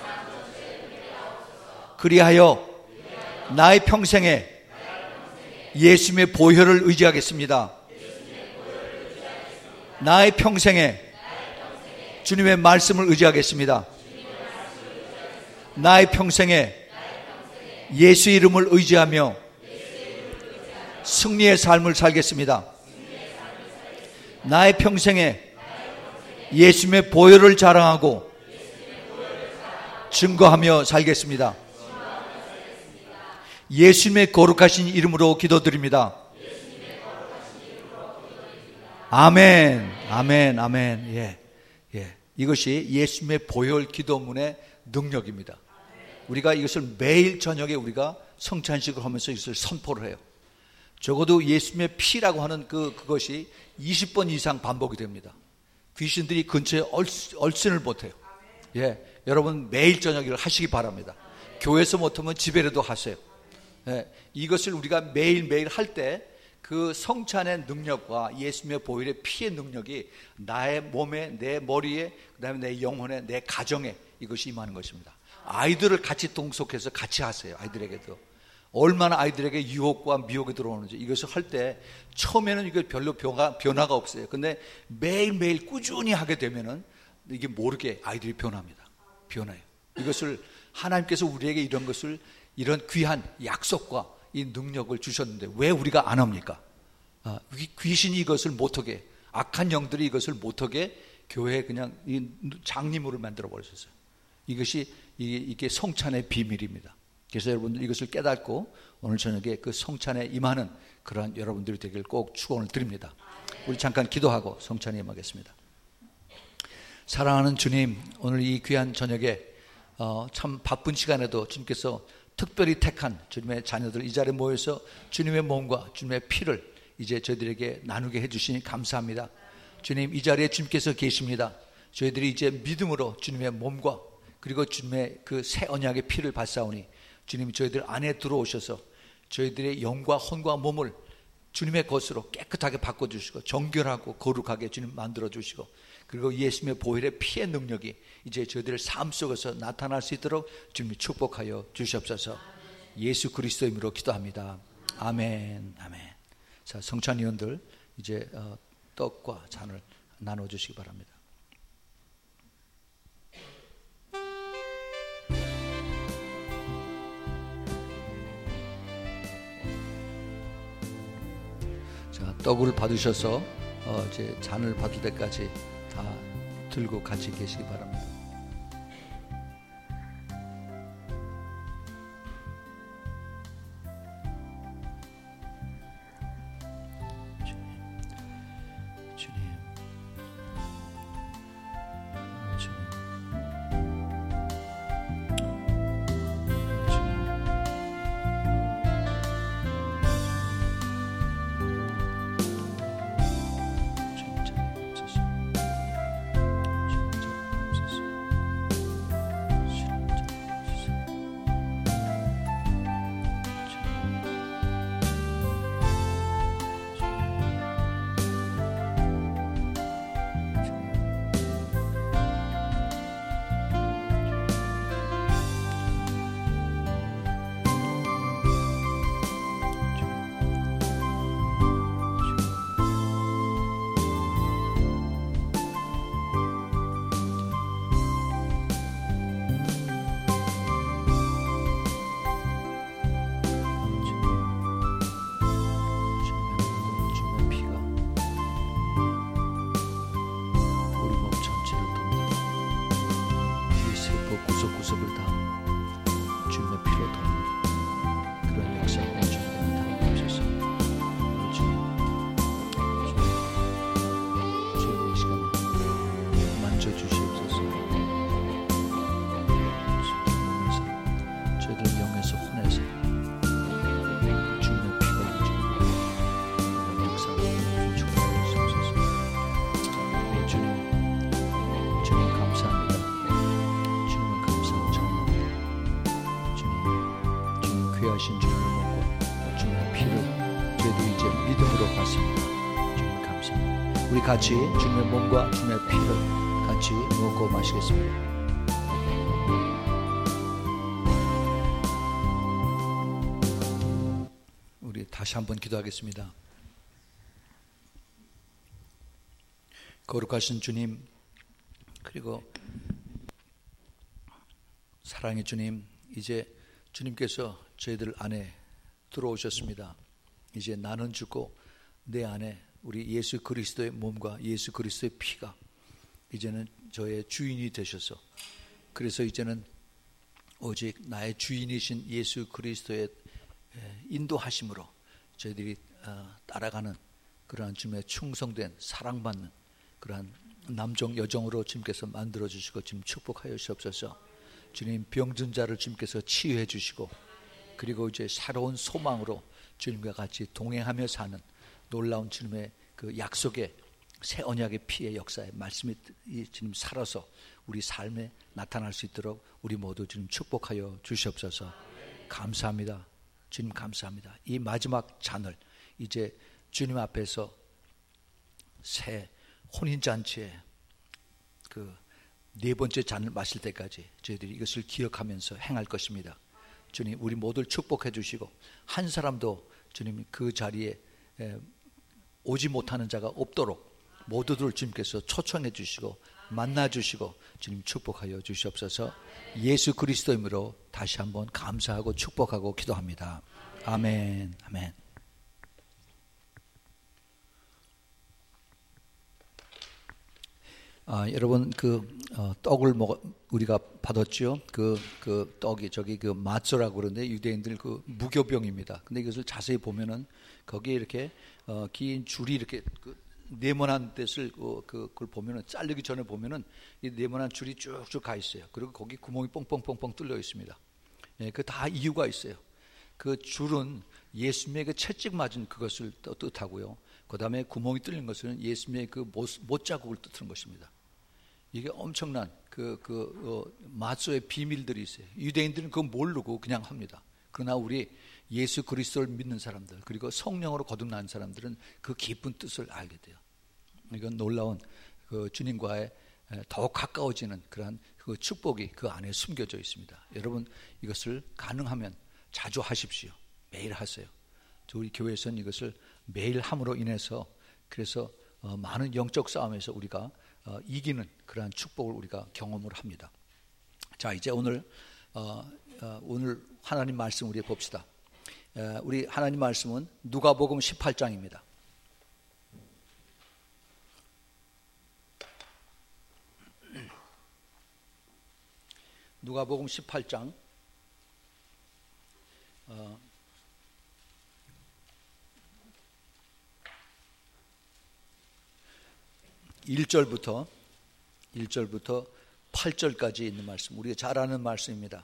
그리하여 나의 평생에 예수님의 보혈을 의지하겠습니다. 나의 평생에 주님의 말씀을 의지하겠습니다. 나의 평생에 예수 이름을 의지하며 승리의 삶을 살겠습니다. 나의 평생에 예수님의 보혈을 자랑하고 증거하며 살겠습니다. 예수님의 거룩하신 이름으로 기도드립니다. 아멘, 아멘, 아멘. 예. 이것이 예수님의 보혈 기도문의 능력입니다. 우리가 이것을 매일 저녁에 우리가 성찬식을 하면서 이것을 선포를 해요. 적어도 예수님의 피라고 하는 그것이 20번 이상 반복이 됩니다. 귀신들이 근처에 얼씬을 못해요. 예, 여러분 매일 저녁 이걸 하시기 바랍니다. 교회에서 못하면 집에라도 하세요. 예, 이것을 우리가 매일매일 할 때 그 성찬의 능력과 예수님의 보혈의 피의 능력이 나의 몸에, 내 머리에, 그다음에 내 영혼에, 내 가정에 이것이 임하는 것입니다. 아이들을 같이 동석해서 같이 하세요. 아이들에게도. 얼마나 아이들에게 유혹과 미혹이 들어오는지 이것을 할 때 처음에는 이게 별로 변화가 없어요. 근데 매일매일 꾸준히 하게 되면은 이게 모르게 아이들이 변해요. 이것을 하나님께서 우리에게 이런 귀한 약속과 이 능력을 주셨는데 왜 우리가 안 합니까? 귀신이 이것을 못하게, 악한 영들이 이것을 못하게 교회에 그냥 이 장리물을 만들어 버렸어요. 이게 성찬의 비밀입니다. 그래서 여러분들 이것을 깨닫고 오늘 저녁에 그 성찬에 임하는 그러한 여러분들이 되길 꼭 축원을 드립니다. 우리 잠깐 기도하고 성찬에 임하겠습니다. 사랑하는 주님, 오늘 이 귀한 저녁에 참 바쁜 시간에도 주님께서 특별히 택한 주님의 자녀들 이 자리에 모여서 주님의 몸과 주님의 피를 이제 저희들에게 나누게 해주시니 감사합니다. 주님, 이 자리에 주님께서 계십니다. 저희들이 이제 믿음으로 주님의 몸과 그리고 주님의 그 새 언약의 피를 받사오니 주님이 저희들 안에 들어오셔서 저희들의 영과 혼과 몸을 주님의 것으로 깨끗하게 바꿔주시고 정결하고 거룩하게 주님 만들어주시고 그리고 예수님의 보혈의 피의 능력이 이제 저희들의 삶 속에서 나타날 수 있도록 주님이 축복하여 주시옵소서. 예수 그리스도의 이름으로 기도합니다. 아멘, 아멘. 자, 성찬위원들 이제 떡과 잔을 나눠주시기 바랍니다. 자, 떡을 받으셔서 이제 잔을 받을 때까지 다 들고 같이 계시기 바랍니다. 저희들이 이제 믿음으로 받습니다. 주님 감사합니다. 우리 같이 주님의 몸과 주님의 피를 같이 먹고 마시겠습니다. 우리 다시 한번 기도하겠습니다. 거룩하신 주님, 그리고 사랑의 주님, 이제 주님께서 저희들 안에 들어오셨습니다. 이제 나는 죽고 내 안에 우리 예수 그리스도의 몸과 예수 그리스도의 피가 이제는 저의 주인이 되셔서, 그래서 이제는 오직 나의 주인이신 예수 그리스도의 인도하심으로 저희들이 따라가는 그러한 주님의 충성된 사랑받는 그러한 남종 여종으로 주님께서 만들어주시고 지금 축복하여 주시옵소서. 주님, 병든 자를 주님께서 치유해 주시고, 그리고 이제 새로운 소망으로 주님과 같이 동행하며 사는 놀라운 주님의 그 약속의 새 언약의 피의 역사의 말씀이 주님 살아서 우리 삶에 나타날 수 있도록 우리 모두 주님 축복하여 주시옵소서. 감사합니다. 주님 감사합니다. 이 마지막 잔을 이제 주님 앞에서 새 혼인잔치에 그 네 번째 잔을 마실 때까지 저희들이 이것을 기억하면서 행할 것입니다. 주님, 우리 모두를 축복해 주시고, 한 사람도 주님 그 자리에 오지 못하는 자가 없도록 모두들 주님께서 초청해 주시고 만나 주시고 주님 축복하여 주시옵소서. 예수 그리스도 이름으로 다시 한번 감사하고 축복하고 기도합니다. 아멘. 아멘. 여러분 떡을 우리가 받았죠. 그 떡이 저기 그 마tz라고 그러는데 유대인들 그 무교병입니다. 근데 이것을 자세히 보면은 거기에 이렇게 긴 줄이 이렇게 네모난 데를 그걸 보면은 자르기 전에 보면은 이 네모난 줄이 쭉쭉 가 있어요. 그리고 거기 구멍이 뻥뻥뻥뻥 뚫려 있습니다. 예, 그 다 이유가 있어요. 그 줄은 예수님의 그 채찍 맞은 그것을 뜻하고요. 그 다음에 구멍이 뚫린 것은 예수님의 그 못자국을 뜻하는 것입니다. 이게 엄청난 마소의 비밀들이 있어요. 유대인들은 그거 모르고 그냥 합니다. 그러나 우리 예수 그리스도를 믿는 사람들, 그리고 성령으로 거듭난 사람들은 그 깊은 뜻을 알게 돼요. 이건 놀라운 그 주님과의 더욱 가까워지는 그러한 그 축복이 그 안에 숨겨져 있습니다. 여러분, 이것을 가능하면 자주 하십시오. 매일 하세요. 우리 교회에서는 이것을 매일 함으로 인해서 그래서 많은 영적 싸움에서 우리가 이기는 그러한 축복을 우리가 경험을 합니다. 자, 이제 오늘 하나님 말씀 우리 봅시다. 우리 하나님 말씀은 누가복음 18장입니다. 누가복음 18장 1절부터 8절까지 있는 말씀, 우리가 잘 아는 말씀입니다.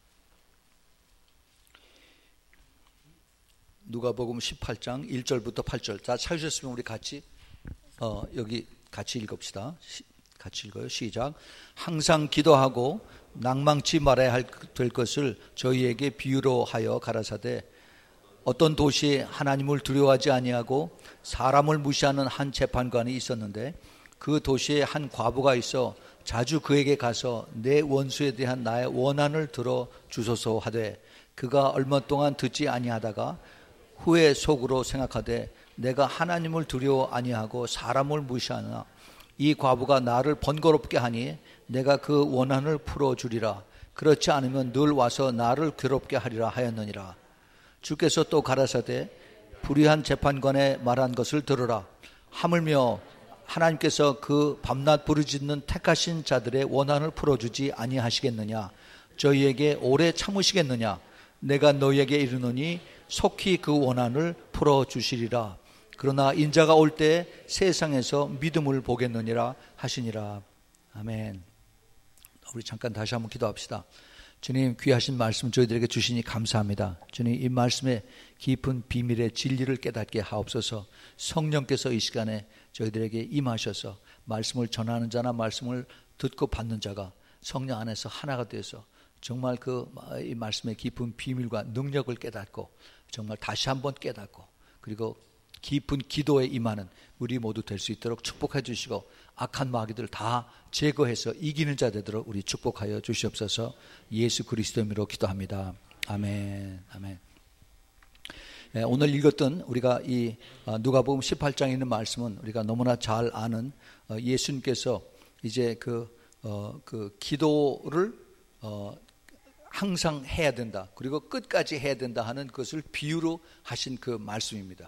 누가복음 18장 1절부터 8절. 다 찾으셨으면 우리 같이 여기 같이 읽읍시다. 같이 읽어요. 시작. 항상 기도하고 낭망치 말아야 될 것을 저희에게 비유로 하여 가라사대, 어떤 도시에 하나님을 두려워하지 아니하고 사람을 무시하는 한 재판관이 있었는데, 그 도시에 한 과부가 있어 자주 그에게 가서 내 원수에 대한 나의 원한을 들어 주소서 하되, 그가 얼마 동안 듣지 아니하다가 후에 속으로 생각하되, 내가 하나님을 두려워 아니하고 사람을 무시하나 이 과부가 나를 번거롭게 하니 내가 그 원한을 풀어주리라. 그렇지 않으면 늘 와서 나를 괴롭게 하리라 하였느니라. 주께서 또 가라사대, 불의한 재판관의 말한 것을 들으라. 하물며 하나님께서 그 밤낮 부르짖는 택하신 자들의 원한을 풀어주지 아니하시겠느냐? 저희에게 오래 참으시겠느냐? 내가 너희에게 이르노니 속히 그 원한을 풀어주시리라. 그러나 인자가 올 때 세상에서 믿음을 보겠느니라 하시니라. 아멘. 우리 잠깐 다시 한번 기도합시다. 주님, 귀하신 말씀 저희들에게 주시니 감사합니다. 주님, 이 말씀의 깊은 비밀의 진리를 깨닫게 하옵소서. 성령께서 이 시간에 저희들에게 임하셔서 말씀을 전하는 자나 말씀을 듣고 받는 자가 성령 안에서 하나가 되어서 정말 이 말씀의 깊은 비밀과 능력을 깨닫고 정말 다시 한번 깨닫고 그리고 깊은 기도에 임하는 우리 모두 될 수 있도록 축복해 주시고 악한 마귀들 다 제거해서 이기는 자 되도록 우리 축복하여 주시옵소서. 예수 그리스도의 이름으로 기도합니다. 아멘. 아멘. 오늘 읽었던 우리가 이 누가복음 18장에 있는 말씀은 우리가 너무나 잘 아는 예수님께서 이제 그 기도를 항상 해야 된다, 그리고 끝까지 해야 된다 하는 것을 비유로 하신 그 말씀입니다.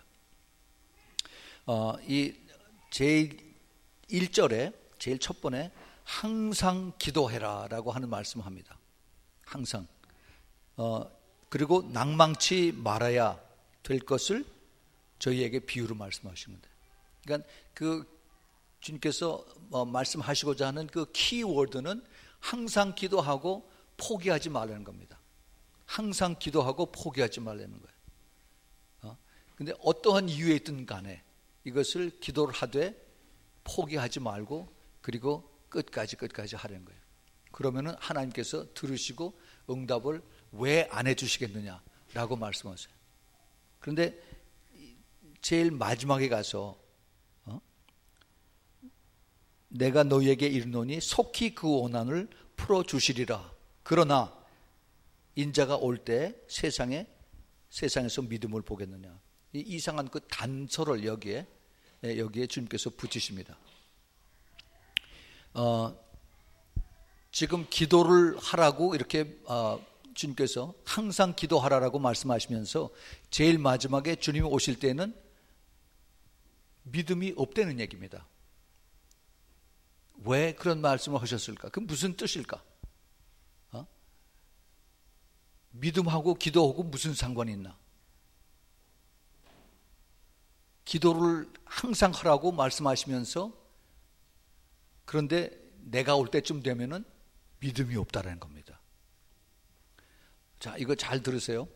이 제일 1절에 제일 첫 번에 항상 기도해라 라고 하는 말씀을 합니다. 항상. 그리고 낭망치 말아야 될 것을 저희에게 비유로 말씀하신 건데, 그러니까 그 주님께서 말씀하시고자 하는 그 키워드는 항상 기도하고 포기하지 말라는 겁니다. 항상 기도하고 포기하지 말라는 거예요. 근데 어떠한 이유에 있든 간에 이것을 기도를 하되 포기하지 말고 그리고 끝까지 하라는 거예요. 그러면은 하나님께서 들으시고 응답을 왜 안 해주시겠느냐라고 말씀하세요. 그런데 제일 마지막에 가서 내가 너희에게 이르노니 속히 그 원한을 풀어주시리라. 그러나 인자가 올 때 세상에서 믿음을 보겠느냐. 이 이상한 그 단서를 여기에 주님께서 붙이십니다. 지금 기도를 하라고 이렇게 주님께서 항상 기도하라라고 말씀하시면서 제일 마지막에 주님이 오실 때는 믿음이 없다는 얘기입니다. 왜 그런 말씀을 하셨을까? 그 무슨 뜻일까? 믿음하고 기도하고 무슨 상관이 있나? 기도를 항상 하라고 말씀하시면서 그런데 내가 올 때쯤 되면은 믿음이 없다라는 겁니다. 자, 이거 잘 들으세요.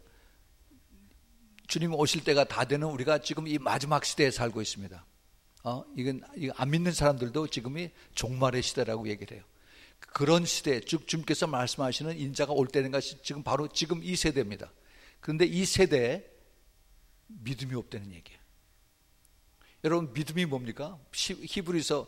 주님 오실 때가 다 되는 우리가 지금 이 마지막 시대에 살고 있습니다. 이건 안 믿는 사람들도 지금이 종말의 시대라고 얘기를 해요. 그런 시대, 즉 주님께서 말씀하시는 인자가 올 때는 것이 지금 바로 지금 이 세대입니다. 그런데 이 세대에 믿음이 없다는 얘기예요. 여러분, 믿음이 뭡니까? 히브리서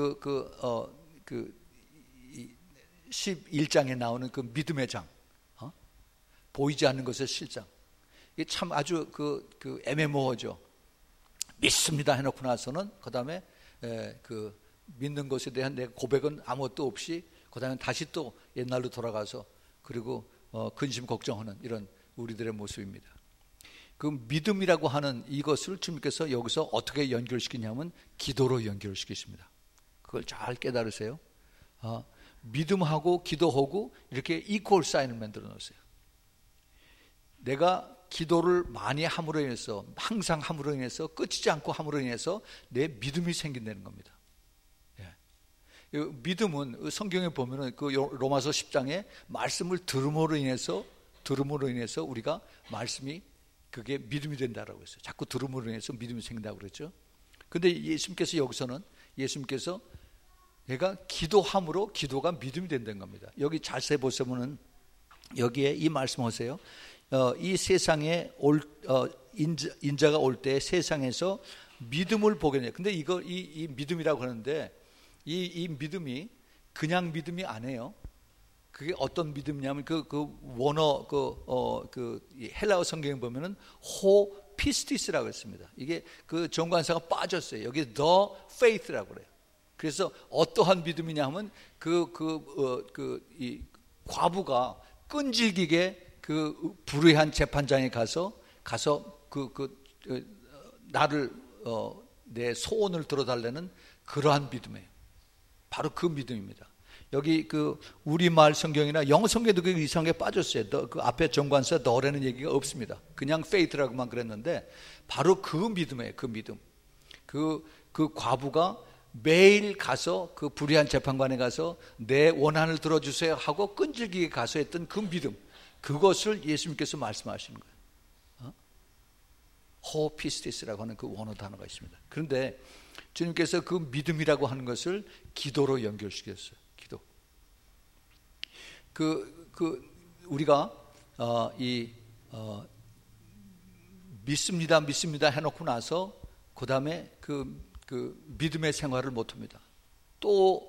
11장에 나오는 그 믿음의 장, 보이지 않는 것의 실장. 이게 참 아주 애매모호하죠. 믿습니다 해놓고 나서는 그 다음에 그 믿는 것에 대한 내 고백은 아무것도 없이 그 다음에 다시 또 옛날로 돌아가서 그리고 근심 걱정하는 이런 우리들의 모습입니다. 그 믿음이라고 하는 이것을 주님께서 여기서 어떻게 연결시키냐면 기도로 연결시키십니다. 그걸 잘 깨달으세요. 믿음하고 기도하고 이렇게 이퀄 사인을 만들어 놓으세요. 내가 기도를 많이 함으로 인해서, 항상 함으로 인해서, 끝이지 않고 함으로 인해서 내 믿음이 생긴다는 겁니다. 믿음은 성경에 보면은 그 로마서 10장에 말씀을 들음으로 인해서 우리가 말씀이 그게 믿음이 된다라고 했어요. 자꾸 들음으로 인해서 믿음이 생긴다고 그랬죠. 근데 예수님께서 여기서는 예수님께서 내가 기도함으로 기도가 믿음이 된다는 겁니다. 여기 자세히 보시면은 여기에 이 말씀하세요. 이 세상에 인자가 올 때 세상에서 믿음을 보겠네요. 근데 이 믿음이라고 하는데 이 믿음이 그냥 믿음이 아니에요. 그게 어떤 믿음이냐면 원어 헬라어 성경에 보면은 호피스티스라고 했습니다. 이게 그 정관사가 빠졌어요. 여기 the faith라고 그래요. 그래서 어떠한 믿음이냐면 이 과부가 끈질기게 그 불의한 재판장에 가서 나를 내 소원을 들어달라는 그러한 믿음이에요. 바로 그 믿음입니다. 여기 그 우리말 성경이나 영어 성경에도 그 이상하게 빠졌어요. 그 앞에 정관사 너라는 얘기가 없습니다. 그냥 faith라고만 그랬는데 바로 그 믿음이에요. 그 믿음. 그 과부가 매일 가서 그 불의한 재판관에 가서 내 원한을 들어주세요 하고 끈질기게 가서 했던 그 믿음, 그것을 예수님께서 말씀하시는 거예요. 호피스티스라고 하는 그 원어 단어가 있습니다. 그런데 주님께서 그 믿음이라고 하는 것을 기도로 연결시켰어요. 기도. 우리가 믿습니다, 믿습니다 해놓고 나서 그 다음에 그 믿음의 생활을 못합니다. 또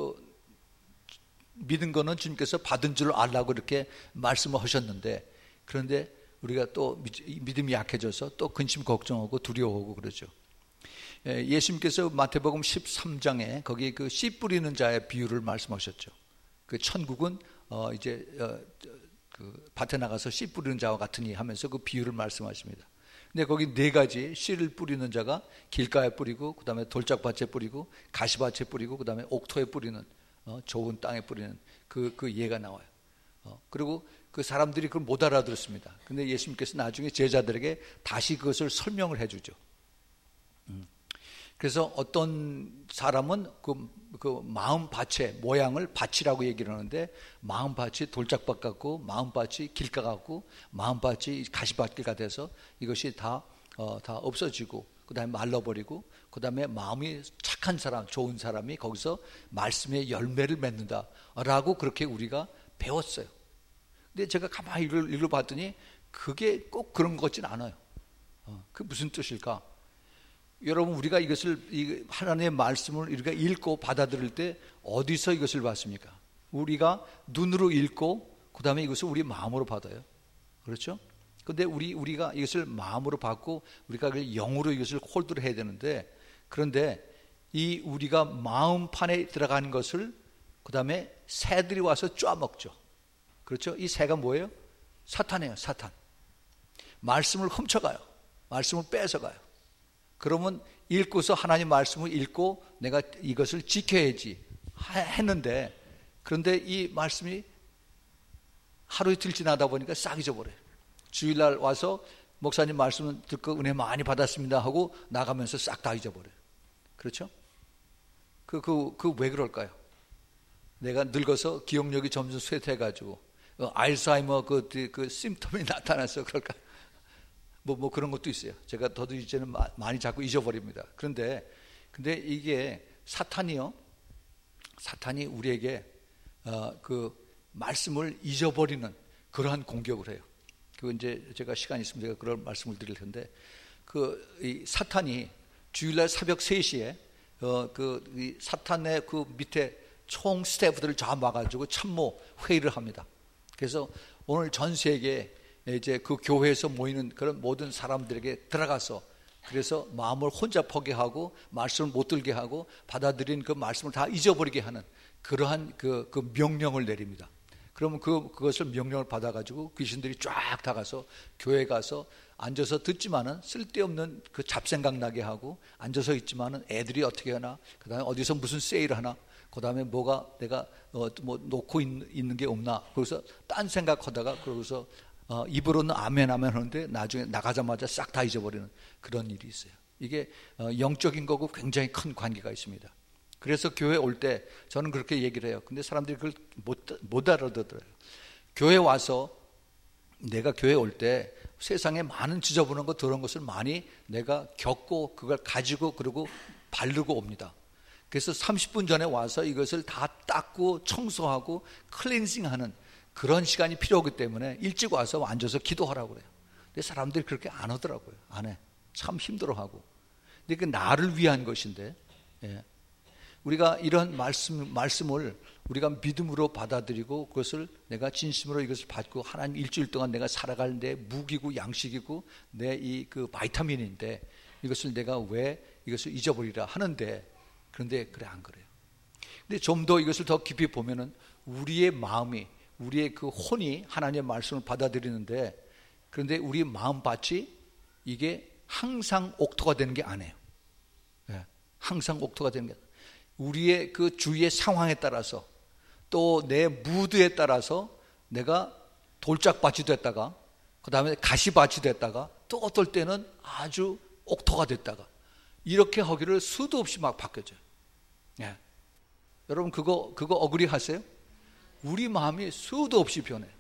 믿은 거는 주님께서 받은 줄 알라고 이렇게 말씀을 하셨는데, 그런데 우리가 또 믿음이 약해져서 또 근심 걱정하고 두려워하고 그러죠. 예수님께서 마태복음 13장에 거기 그 씨 뿌리는 자의 비유를 말씀하셨죠. 그 천국은 이제 그 밭에 나가서 씨 뿌리는 자와 같으니 하면서 그 비유를 말씀하십니다. 근데 거기 네 가지 씨를 뿌리는 자가 길가에 뿌리고, 그 다음에 돌짝밭에 뿌리고, 가시밭에 뿌리고, 그 다음에 옥토에 뿌리는, 좋은 땅에 뿌리는 그 예가 나와요. 그리고 그 사람들이 그걸 못 알아들었습니다. 근데 예수님께서 나중에 제자들에게 다시 그것을 설명을 해주죠. 그래서 어떤 사람은 그 마음밭의 모양을 밭이라고 얘기를 하는데, 마음밭이 돌짝밭 같고, 마음밭이 길가 같고, 마음밭이 가시밭길가 돼서 이것이 다 없어지고, 그 다음에 말라버리고, 그 다음에 마음이 착한 사람, 좋은 사람이 거기서 말씀의 열매를 맺는다라고 그렇게 우리가 배웠어요. 근데 제가 가만히 읽어봤더니 그게 꼭 그런 것 같진 않아요. 그게 무슨 뜻일까? 여러분, 우리가 이것을, 하나님의 말씀을 우리가 읽고 받아들일 때 어디서 이것을 받습니까? 우리가 눈으로 읽고 그 다음에 이것을 우리 마음으로 받아요. 그렇죠? 근데 우리가 이것을 마음으로 받고 우리가 영으로 이것을 홀드를 해야 되는데, 그런데 이 우리가 마음판에 들어가는 것을 그 다음에 새들이 와서 쪼아먹죠. 그렇죠? 이 새가 뭐예요? 사탄이에요. 사탄. 말씀을 훔쳐가요. 말씀을 뺏어가요. 그러면 읽고서 하나님 말씀을 읽고 내가 이것을 지켜야지 했는데, 그런데 이 말씀이 하루 이틀 지나다 보니까 싹 잊어버려요. 주일날 와서 목사님 말씀 듣고 은혜 많이 받았습니다 하고 나가면서 싹 다 잊어버려요. 그렇죠? 왜 그럴까요? 내가 늙어서 기억력이 점점 쇠퇴해가지고 알츠하이머 그 심텀이 나타나서 그럴까? 뭐 그런 것도 있어요. 제가 저도 이제는 많이 자꾸 잊어버립니다. 근데 이게 사탄이 우리에게 그 말씀을 잊어버리는 그러한 공격을 해요. 그 이제 제가 시간이 있으면 제가 그런 말씀을 드릴 텐데, 이 사탄이 주일날 새벽 3시에 이 사탄의 그 밑에 총 스태프들을 다 모아가지고 참모 회의를 합니다. 그래서 오늘 전 세계에 이제 그 교회에서 모이는 그런 모든 사람들에게 들어가서, 그래서 마음을 혼자 포기하고 말씀을 못 들게 하고 받아들인 그 말씀을 다 잊어버리게 하는 그러한 그 명령을 내립니다. 그러면 그것을 명령을 받아가지고 귀신들이 쫙 다 가서 교회에 가서 앉아서 듣지만은 쓸데없는 그 잡생각 나게 하고, 앉아서 있지만은 애들이 어떻게 하나, 그 다음에 어디서 무슨 세일을 하나, 그 다음에 뭐가 내가 뭐 놓고 있는 게 없나, 그래서 딴 생각하다가 그러고서 입으로는 아멘 아멘 하는데 나중에 나가자마자 싹 다 잊어버리는 그런 일이 있어요. 이게 영적인 거고 굉장히 큰 관계가 있습니다. 그래서 교회 올 때 저는 그렇게 얘기를 해요. 근데 사람들이 그걸 못 알아듣더라고요. 교회 와서 내가 교회 올 때 세상에 많은 지저분한 거 더러운 것을 많이 내가 겪고 그걸 가지고 그리고 바르고 옵니다. 그래서 30분 전에 와서 이것을 다 닦고 청소하고 클렌징하는 그런 시간이 필요하기 때문에 일찍 와서 앉아서 기도하라고 그래요. 근데 사람들이 그렇게 안 하더라고요. 안 해. 참 힘들어하고. 근데 그 나를 위한 것인데, 우리가 이런 말씀을 우리가 믿음으로 받아들이고 그것을 내가 진심으로 이것을 받고 하나님 일주일 동안 내가 살아갈 내 무기고 양식이고 내 이 그 바이타민인데, 이것을 내가 왜 이것을 잊어버리라 하는데, 그런데 그래 안 그래요. 근데 좀 더 이것을 더 깊이 보면은 우리의 마음이, 우리의 그 혼이 하나님의 말씀을 받아들이는데, 그런데 우리 마음밭이 이게 항상 옥토가 되는 게 아니에요. 항상 옥토가 되는 게 아니에요. 우리의 그 주위의 상황에 따라서 또 내 무드에 따라서 내가 돌짝밭이 됐다가 그 다음에 가시밭이 됐다가 또 어떨 때는 아주 옥토가 됐다가 이렇게 하기를 수도 없이 막 바뀌어져요. 여러분 그거 어그리 하세요? 우리 마음이 수도 없이 변해요.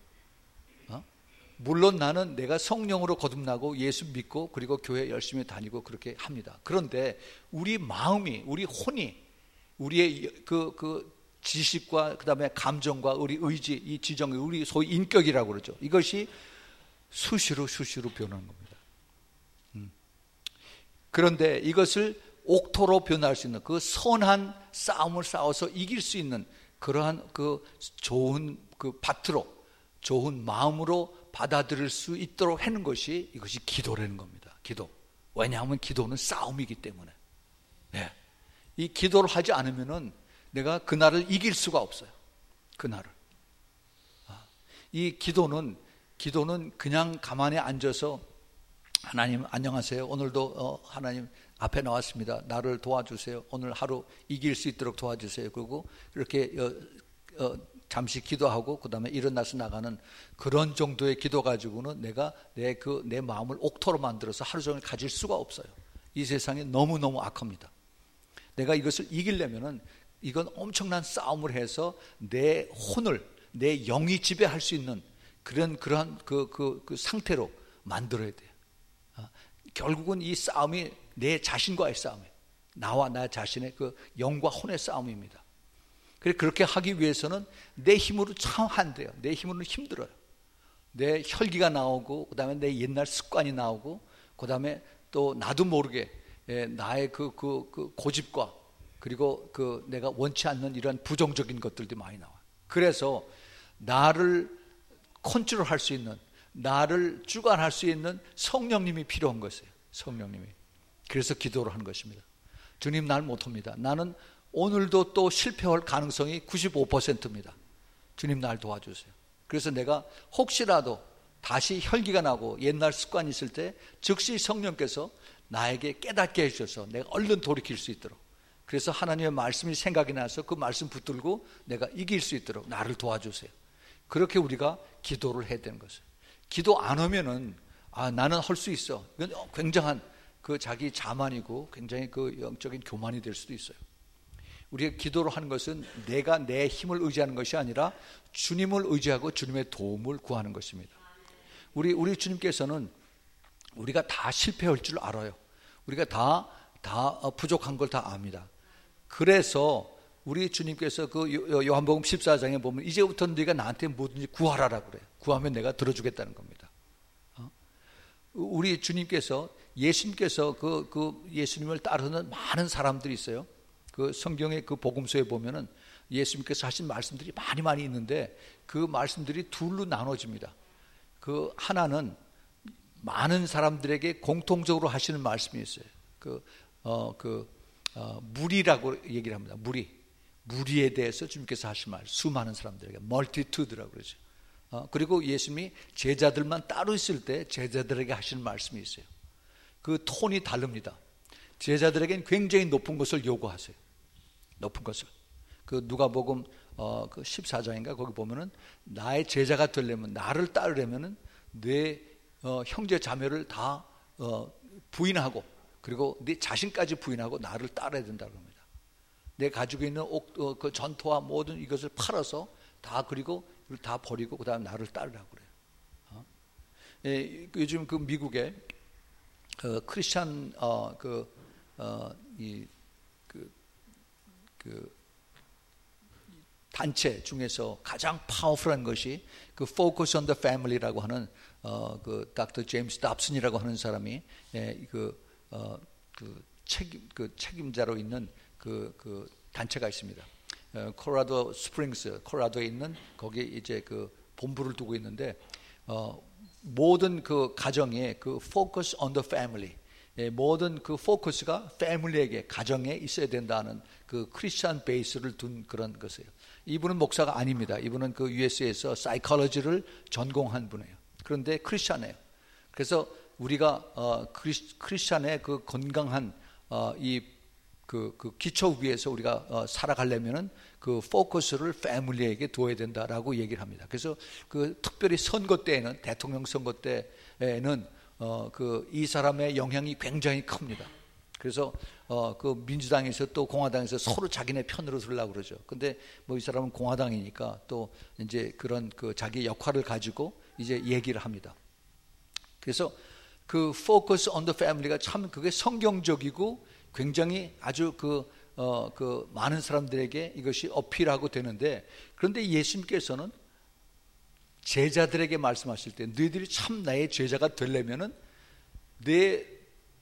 물론 나는 내가 성령으로 거듭나고 예수 믿고 그리고 교회 열심히 다니고 그렇게 합니다. 그런데 우리 마음이, 우리 혼이, 우리의 그 지식과 그 다음에 감정과 우리 의지, 이 지정, 우리 소위 인격이라고 그러죠. 이것이 수시로 변하는 겁니다. 그런데 이것을 옥토로 변할 수 있는 그 선한 싸움을 싸워서 이길 수 있는 그러한 그 좋은 그 밭으로, 좋은 마음으로 받아들일 수 있도록 하는 것이 이것이 기도라는 겁니다. 기도. 왜냐하면 기도는 싸움이기 때문에. 네. 이 기도를 하지 않으면은 내가 그날을 이길 수가 없어요. 그날을. 이 기도는 그냥 가만히 앉아서 하나님 안녕하세요. 오늘도 하나님 앞에 나왔습니다. 나를 도와주세요. 오늘 하루 이길 수 있도록 도와주세요. 그리고 이렇게 잠시 기도하고 그 다음에 일어나서 나가는 그런 정도의 기도 가지고는 내가 내 마음을 옥토로 만들어서 하루 종일 가질 수가 없어요. 이 세상이 너무너무 악합니다. 내가 이것을 이기려면은 이건 엄청난 싸움을 해서 내 혼을, 내 영이 지배할 수 있는 그러한 그 상태로 만들어야 돼요. 결국은 이 싸움이 내 자신과의 싸움이에요. 나와 나 자신의 그 영과 혼의 싸움입니다. 그렇게 하기 위해서는 내 힘으로 참 안 돼요. 내 힘으로는 힘들어요. 내 혈기가 나오고, 그 다음에 내 옛날 습관이 나오고, 그 다음에 또 나도 모르게 나의 그 고집과 그리고 내가 원치 않는 이런 부정적인 것들도 많이 나와요. 그래서 나를 컨트롤할 수 있는, 나를 주관할 수 있는 성령님이 필요한 것이에요. 성령님이. 그래서 기도를 하는 것입니다. 주님, 날 못합니다. 나는 오늘도 또 실패할 가능성이 95%입니다. 주님, 날 도와주세요. 그래서 내가 혹시라도 다시 혈기가 나고 옛날 습관이 있을 때 즉시 성령께서 나에게 깨닫게 해주셔서 내가 얼른 돌이킬 수 있도록, 그래서 하나님의 말씀이 생각이 나서 그 말씀 붙들고 내가 이길 수 있도록 나를 도와주세요. 그렇게 우리가 기도를 해야 되는 것이에요. 기도 안 하면은 나는 할 수 있어, 이건 굉장한 그 자기 자만이고 굉장히 그 영적인 교만이 될 수도 있어요. 우리가 기도를 하는 것은 내가 내 힘을 의지하는 것이 아니라 주님을 의지하고 주님의 도움을 구하는 것입니다. 우리 주님께서는 우리가 다 실패할 줄 알아요. 우리가 다 부족한 걸 다 압니다. 그래서 우리 주님께서 그 요한복음 14장에 보면 이제부터 네가 나한테 뭐든지 구하라라고 그래요. 구하면 내가 들어주겠다는 겁니다. 우리 주님께서, 예수님께서 그 예수님을 따르는 많은 사람들이 있어요. 그 성경의 그 복음서에 보면은 예수님께서 하신 말씀들이 많이 있는데 그 말씀들이 둘로 나눠집니다. 그 하나는 많은 사람들에게 공통적으로 하시는 말씀이 있어요. 무리라고 얘기를 합니다. 무리에 대해서 주님께서 하신 말, 수많은 사람들에게 멀티튜드라고 그러죠. 그리고 예수님이 제자들만 따로 있을 때 제자들에게 하시는 말씀이 있어요. 그 톤이 다릅니다. 제자들에게는 굉장히 높은 것을 요구하세요. 높은 것을. 그 누가복음 그 14장인가 거기 보면은 나의 제자가 되려면, 나를 따르려면은 내 형제 자매를 다 부인하고, 그리고 네 자신까지 부인하고 나를 따라야 된다고 합니다. 내 가지고 있는 그 전토와 모든 이것을 팔아서 그리고 다 버리고 그 다음 나를 따르라고 그래요. 요즘 그 미국에 크리스찬 단체 중에서 가장 파워풀한 것이 그 Focus on the Family라고 하는 그 닥터 제임스 답슨이라고 하는 사람이 책임자로 있는 그 단체가 있습니다. 콜로라도 스프링스, 콜로라도에 있는 거기에 이제 그 본부를 두고 있는데 모든 그 가정에 그 Focus on the Family, 모든 그 포커스가 패밀리에게, 가정에 있어야 된다는 그 크리스찬 베이스를 둔 그런 것이에요. 이분은 목사가 아닙니다. 이분은 그 USA에서 사이콜로지를 전공한 분이에요. 그런데 크리스찬이에요. 그래서 우리가 크리스찬의 그 건강한 그 기초 위에서 우리가 살아가려면은 그 포커스를 패밀리에게 둬야 된다라고 얘기를 합니다. 그래서 그 특별히 선거 때에는, 대통령 선거 때에는 이 사람의 영향이 굉장히 큽니다. 그래서 그 민주당에서 또 공화당에서 서로 자기네 편으로 서려고 그러죠. 근데 뭐 이 사람은 공화당이니까 또 이제 그런 그 자기 역할을 가지고 이제 얘기를 합니다. 그래서 그 focus on the family가 참 그게 성경적이고 굉장히 아주 그 많은 사람들에게 이것이 어필하고 되는데, 그런데 예수님께서는 제자들에게 말씀하실 때 너희들이 참 나의 제자가 되려면은 내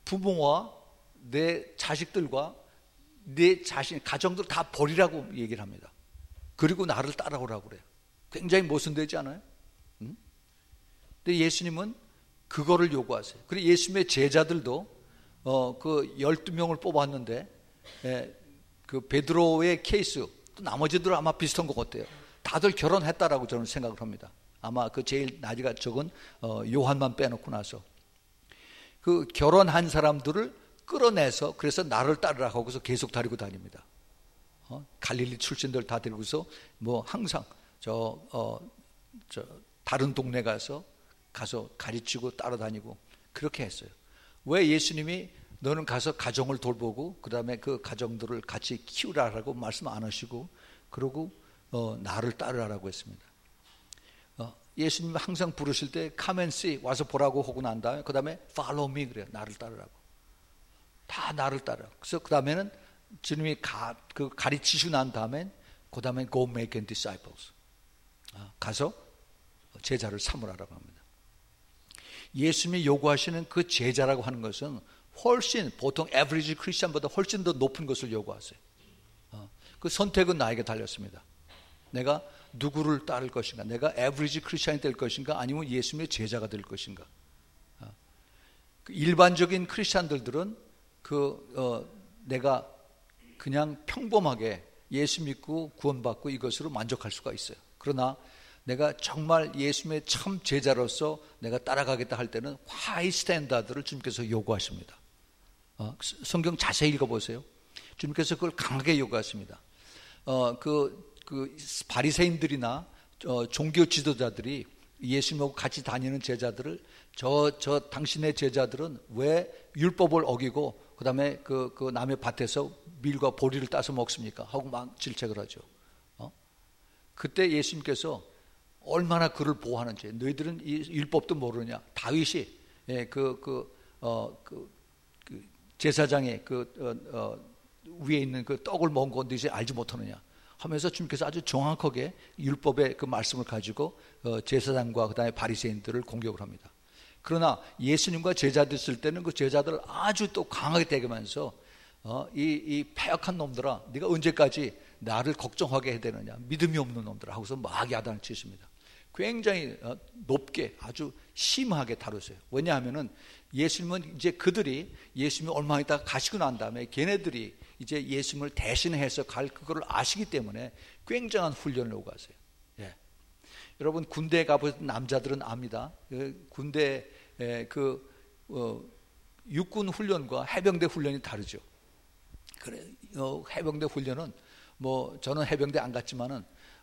부모와 내 자식들과 내 자신, 가정들 다 버리라고 얘기를 합니다. 그리고 나를 따라오라고 그래요. 굉장히 모순되지 않아요? 응? 근데 예수님은 그거를 요구하세요. 그리고 예수님의 제자들도 그 12명을 뽑았는데 그 베드로의 케이스, 또 나머지들은 아마 비슷한 것 같아요. 다들 결혼했다라고 저는 생각을 합니다. 아마 그 제일 나이가 적은 요한만 빼놓고 나서 그 결혼한 사람들을 끌어내서 그래서 나를 따르라 하고서 계속 데리고 다닙니다. 갈릴리 출신들 다 데리고서 뭐 항상 저 다른 동네 가서 가르치고 따라다니고 그렇게 했어요. 왜 예수님이 너는 가서 가정을 돌보고 그 다음에 그 가정들을 같이 키우라라고 말씀 안 하시고 그러고 나를 따르라고 했습니다. 예수님이 항상 부르실 때 come and see, 와서 보라고 하고 난 다음에 그 다음에 follow me 그래요. 나를 따르라고. 다 나를 따라. 그래서 그 다음에는 주님이 가르치시고 난 다음에 그 다음에 go make and disciples. 가서 제자를 삼으라고 합니다. 예수님이 요구하시는 그 제자라고 하는 것은 훨씬 보통 에버리지 크리스천보다 훨씬 더 높은 것을 요구하세요. 그 선택은 나에게 달렸습니다. 내가 누구를 따를 것인가? 내가 에버리지 크리스천이 될 것인가? 아니면 예수님의 제자가 될 것인가? 그 일반적인 크리스천들은 내가 그냥 평범하게 예수 믿고 구원받고 이것으로 만족할 수가 있어요. 그러나 내가 정말 예수님의 참 제자로서 내가 따라가겠다 할 때는 하이 스탠다드를 주님께서 요구하십니다. 성경 자세히 읽어보세요. 주님께서 그걸 강하게 요구하십니다. 그 바리새인들이나 종교 지도자들이 예수님하고 같이 다니는 제자들을 당신의 제자들은 왜 율법을 어기고 그 다음에 그 남의 밭에서 밀과 보리를 따서 먹습니까? 하고 막 질책을 하죠. 그때 예수님께서 얼마나 그를 보호하는지, 너희들은 이 율법도 모르느냐? 다윗이 제사장의 위에 있는 그 떡을 먹은 건 너희 알지 못하느냐? 하면서 주님께서 아주 정확하게 율법의 그 말씀을 가지고 제사장과 그 다음에 바리새인들을 공격을 합니다. 그러나 예수님과 제자들 있을 때는 그 제자들을 아주 또 강하게 대면서 이 패역한 놈들아, 네가 언제까지 나를 걱정하게 해야 되느냐, 믿음이 없는 놈들아 하고서 막 야단을 치십니다. 굉장히 높게 아주 심하게 다루세요. 왜냐하면은 예수님은 이제 그들이 예수님이 얼마 있다가 가시고 난 다음에 걔네들이 이제 예수님을 대신해서 갈 그거를 아시기 때문에 굉장한 훈련을 요구하세요. 예. 여러분 군대에 가본 남자들은 압니다. 군대 육군 훈련과 해병대 훈련이 다르죠. 그래 해병대 훈련은 뭐 저는 해병대 안 갔지만은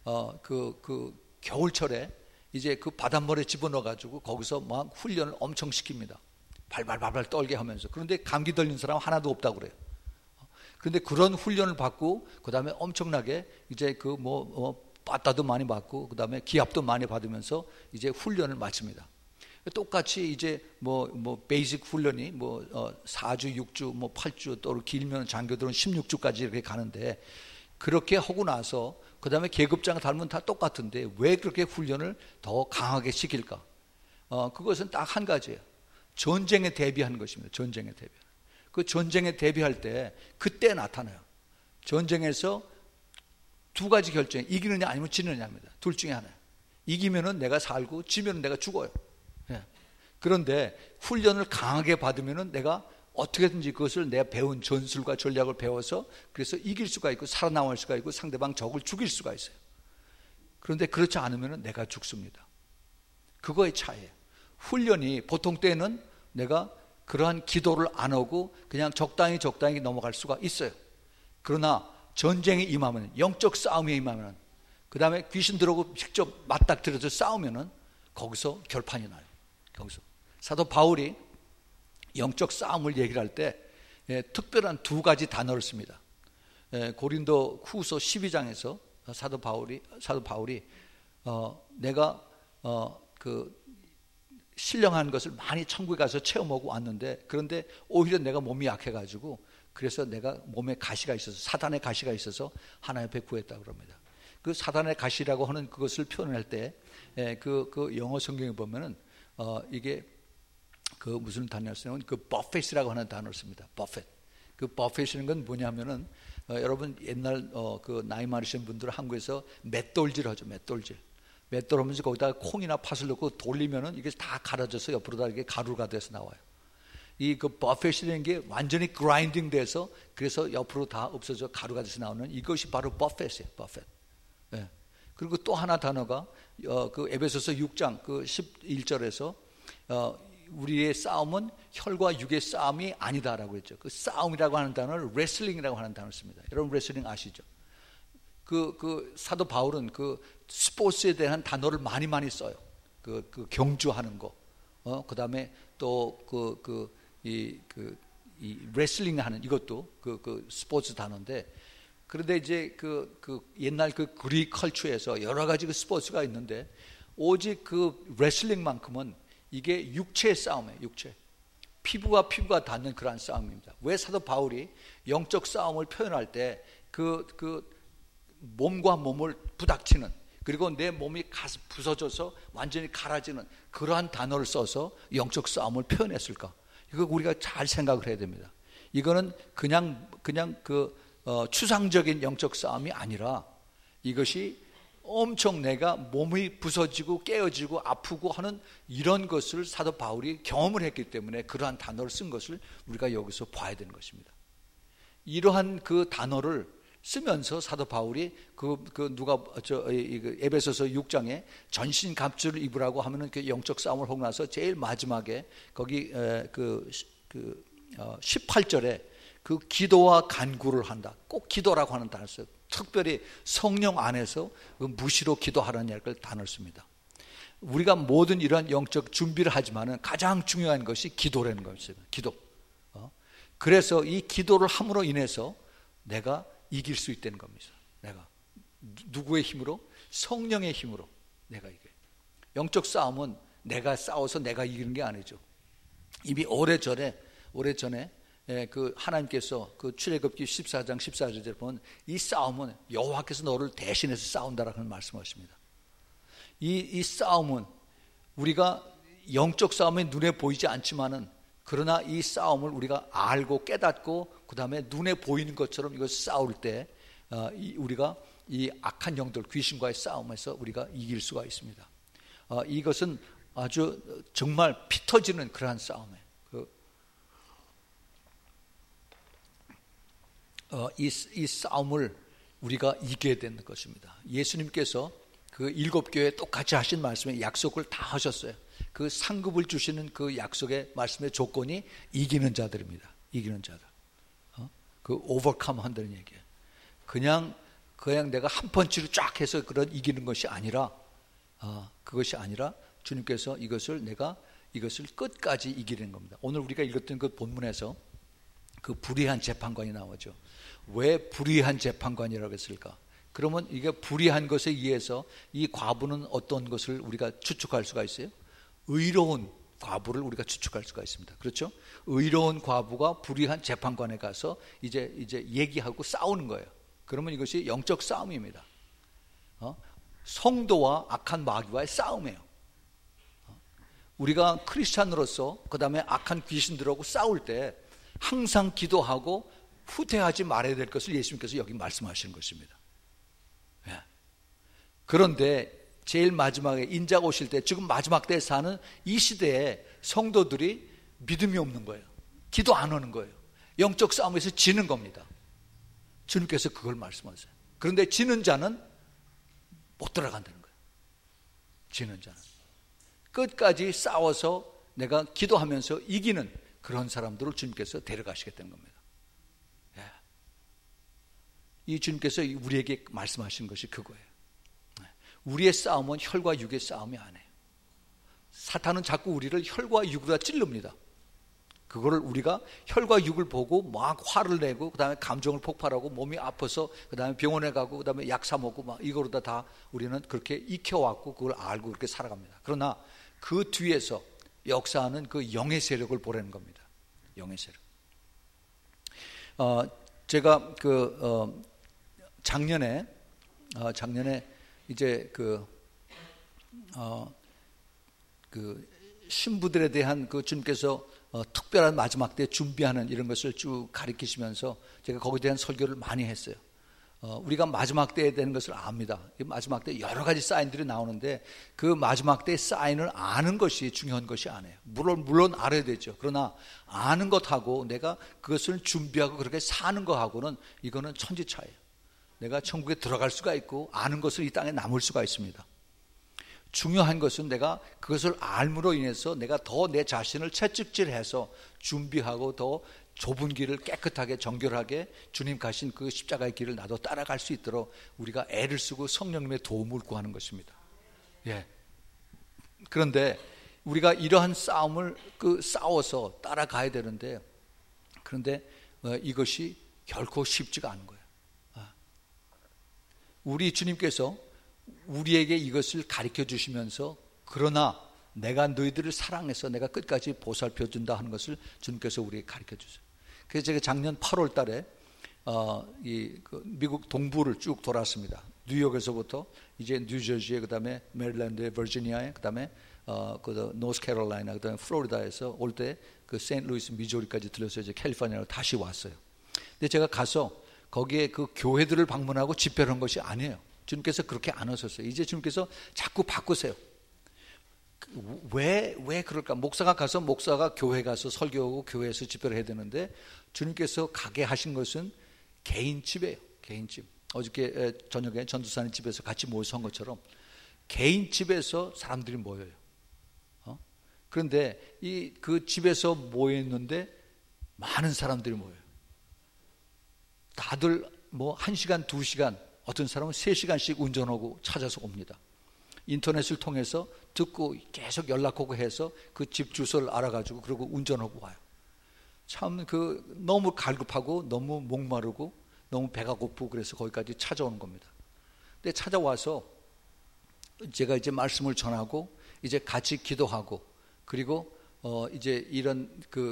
겨울철에 이제 그 바닷물에 집어넣어 가지고 거기서 막 훈련을 엄청 시킵니다. 발발발발 떨게 하면서. 그런데 감기 걸린 사람 하나도 없다고 그래요. 그런데 그런 훈련을 받고 그 다음에 엄청나게 이제 빠따도 많이 받고 그 다음에 기압도 많이 받으면서 이제 훈련을 마칩니다. 똑같이 이제 베이직 훈련이 4주, 6주, 8주 또 길면 장교들은 16주까지 이렇게 가는데 그렇게 하고 나서 그 다음에 계급장 달면 다 똑같은데 왜 그렇게 훈련을 더 강하게 시킬까? 그것은 딱 한 가지예요. 전쟁에 대비하는 것입니다. 전쟁에 대비. 그 전쟁에 대비할 때 그때 나타나요. 전쟁에서 두 가지 결정이 이기느냐 아니면 지느냐입니다. 둘 중에 하나예요. 이기면은 내가 살고 지면은 내가 죽어요. 예. 그런데 훈련을 강하게 받으면은 내가 어떻게든지 그것을 내가 배운 전술과 전략을 배워서 그래서 이길 수가 있고 살아남을 수가 있고 상대방 적을 죽일 수가 있어요. 그런데 그렇지 않으면 내가 죽습니다. 그거의 차이예요. 훈련이 보통 때는 내가 그러한 기도를 안 하고 그냥 적당히 넘어갈 수가 있어요. 그러나 전쟁에 임하면, 영적 싸움에 임하면, 그 다음에 귀신 들어오고 직접 맞닥뜨려서 싸우면은 거기서 결판이 나요. 거기서 사도 바울이 영적 싸움을 얘기를 할 때 특별한 두 가지 단어를 씁니다. 고린도 후서 12장에서 사도 바울이 내가 신령한 것을 많이 천국에 가서 체험하고 왔는데 그런데 오히려 내가 몸이 약해가지고 그래서 내가 몸에 가시가 있어서 사단의 가시가 있어서 하나님 앞에 구했다고 합니다. 그 사단의 가시라고 하는 그것을 표현할 때 그 영어 성경에 보면은 이게 그 무슨 단어를 쓰냐면 그 버핏이라고 하는 단어를 씁니다. 버핏. 그 버핏이라는 건 뭐냐면은 여러분 옛날 그 나이 많으신 분들은 한국에서 맷돌질 하죠. 맷돌 하면서 거기다가 콩이나 팥을 넣고 돌리면은 이게 다 갈아져서 옆으로 다 이게 가루가 돼서 나와요. 이 그 버핏이라는 게 완전히 그라인딩 돼서 그래서 옆으로 다 없어져 가루가 돼서 나오는 이것이 바로 버핏이에요. 버핏. 예. 그리고 또 하나 단어가 그 에베소서 6장 그 11절에서 우리의 싸움은 혈과 육의 싸움이 아니다라고 했죠. 그 싸움이라고 하는 단어를 레슬링이라고 하는 단어를 씁니다. 여러분 레슬링 아시죠? 그 사도 바울은 그 스포츠에 대한 단어를 많이 써요. 그 경주하는 거, 그다음에 또 이 레슬링 하는 이것도 그 스포츠 단어인데, 그런데 이제 그 옛날 그 그리스 컬처에서 여러 가지 그 스포츠가 있는데 오직 그 레슬링만큼은 이게 육체의 싸움이에요. 육체. 피부가 닿는 그러한 싸움입니다. 왜 사도 바울이 영적 싸움을 표현할 때 그 몸과 몸을 부닥치는, 그리고 내 몸이 부서져서 완전히 갈아지는 그러한 단어를 써서 영적 싸움을 표현했을까? 이거 우리가 잘 생각을 해야 됩니다. 이거는 그냥 추상적인 영적 싸움이 아니라 이것이 엄청 내가 몸이 부서지고 깨어지고 아프고 하는 이런 것을 사도 바울이 경험을 했기 때문에 그러한 단어를 쓴 것을 우리가 여기서 봐야 되는 것입니다. 이러한 그 단어를 쓰면서 사도 바울이 에베소서 6장에 전신 갑주를 입으라고 하면은 그 영적 싸움을 하고 나서 제일 마지막에 거기 18절에 그 기도와 간구를 한다. 꼭 기도라고 하는 단어를 써요. 특별히 성령 안에서 그 무시로 기도하라는 단어를 씁니다. 우리가 모든 이러한 영적 준비를 하지만은 가장 중요한 것이 기도라는 것입니다. 기도. 그래서 이 기도를 함으로 인해서 내가 이길 수 있다는 겁니다. 내가 누구의 힘으로? 성령의 힘으로 내가 이겨요. 영적 싸움은 내가 싸워서 내가 이기는 게 아니죠. 이미 오래전에 그 하나님께서 그 출애굽기 14장 14절에 보면 이 싸움은 여호와께서 너를 대신해서 싸운다라는 말씀하십니다. 이 싸움은 우리가 영적 싸움이 눈에 보이지 않지만은, 그러나 이 싸움을 우리가 알고 깨닫고 그 다음에 눈에 보이는 것처럼 이것을 싸울 때 우리가 이 악한 영들 귀신과의 싸움에서 우리가 이길 수가 있습니다. 이것은 아주 정말 피 터지는 그러한 싸움이에요. 이 싸움을 우리가 이겨야 되는 것입니다. 예수님께서 그 7교회에 똑같이 하신 말씀에 약속을 다 하셨어요. 그 상급을 주시는 그 약속의 말씀의 조건이 이기는 자들입니다. 이기는 자들. 그 오버컴 한다는 얘기예요. 그냥 내가 한 펀치로 쫙 해서 그런 이기는 것이 아니라, 그것이 아니라 주님께서 이것을 끝까지 이기는 겁니다. 오늘 우리가 읽었던 그 본문에서 그 불의한 재판관이 나오죠. 왜 불의한 재판관이라고 했을까? 그러면 이게 불의한 것에 의해서 이 과부는 어떤 것을 우리가 추측할 수가 있어요? 의로운 과부를 우리가 추측할 수가 있습니다. 그렇죠? 의로운 과부가 불의한 재판관에 가서 이제 얘기하고 싸우는 거예요. 그러면 이것이 영적 싸움입니다. 성도와 악한 마귀와의 싸움이에요. 우리가 크리스찬으로서 그 다음에 악한 귀신들하고 싸울 때 항상 기도하고 후퇴하지 말아야 될 것을 예수님께서 여기 말씀하시는 것입니다. 그런데 제일 마지막에 인자가 오실 때, 지금 마지막 때에 사는 이 시대에 성도들이 믿음이 없는 거예요. 기도 안 하는 거예요. 영적 싸움에서 지는 겁니다. 주님께서 그걸 말씀하세요. 그런데 지는 자는 못 들어간다는 거예요. 지는 자는 끝까지 싸워서 내가 기도하면서 이기는 그런 사람들을 주님께서 데려가시겠다는 겁니다. 이 주님께서 우리에게 말씀하신 것이 그거예요. 우리의 싸움은 혈과 육의 싸움이 아니에요. 사탄은 자꾸 우리를 혈과 육으로 찔릅니다. 그거를 우리가 혈과 육을 보고 막 화를 내고 그 다음에 감정을 폭발하고 몸이 아파서 그 다음에 병원에 가고 그 다음에 약 사 먹고 막 이거로다 다 우리는 그렇게 익혀왔고 그걸 알고 그렇게 살아갑니다. 그러나 그 뒤에서 역사하는 그 영의 세력을 보라는 겁니다. 영의 세력. 제가 작년에 이제 신부들에 대한 그 주님께서 특별한 마지막 때 준비하는 이런 것을 쭉 가르치시면서 제가 거기에 대한 설교를 많이 했어요. 우리가 마지막 때에 되는 것을 압니다. 마지막 때 여러 가지 사인들이 나오는데 그 마지막 때의 사인을 아는 것이 중요한 것이 아니에요. 물론 알아야 되죠. 그러나 아는 것하고 내가 그것을 준비하고 그렇게 사는 것하고는 이거는 천지차이에요. 내가 천국에 들어갈 수가 있고 아는 것을 이 땅에 남을 수가 있습니다. 중요한 것은 내가 그것을 알므로 인해서 내가 더 내 자신을 채찍질해서 준비하고 더 좁은 길을 깨끗하게 정결하게 주님 가신 그 십자가의 길을 나도 따라갈 수 있도록 우리가 애를 쓰고 성령님의 도움을 구하는 것입니다. 예. 그런데 우리가 이러한 싸움을 싸워서 따라가야 되는데, 그런데 이것이 결코 쉽지가 않은 거예요. 우리 주님께서 우리에게 이것을 가르쳐 주시면서 그러나 내가 너희들을 사랑해서 내가 끝까지 보살펴 준다 하는 것을 주님께서 우리에게 가르쳐 주세요. 그래서 제가 작년 8월 달에 미국 동부를 쭉 돌았습니다. 뉴욕에서부터 이제 뉴저지에, 그 다음에 메릴랜드에, 버지니아에, 그 다음에 노스캐롤라이나, 그 다음에 플로리다에서 올 때 그 세인트루이스 미주리까지 들려서 이제 캘리포니아로 다시 왔어요. 근데 제가 가서 거기에 그 교회들을 방문하고 집회를 한 것이 아니에요. 주님께서 그렇게 안 하셨어요. 이제 주님께서 자꾸 바꾸세요. 왜 그럴까? 목사가 가서 목사가 교회 가서 설교하고 교회에서 집회를 해야 되는데 주님께서 가게 하신 것은 개인 집이에요. 개인 집. 어저께 저녁에 전도사님 집에서 같이 모여서 한 것처럼 개인 집에서 사람들이 모여요. 그런데 그 집에서 모여 있는데 많은 사람들이 모여요. 다들 뭐 1시간, 2시간, 어떤 사람은 3시간씩 운전하고 찾아서 옵니다. 인터넷을 통해서 듣고 계속 연락하고 해서 그 집 주소를 알아가지고 그러고 운전하고 와요. 참 너무 갈급하고 너무 목마르고 너무 배가 고프고 그래서 거기까지 찾아오는 겁니다. 근데 찾아와서 제가 이제 말씀을 전하고 이제 같이 기도하고 그리고 이제 이런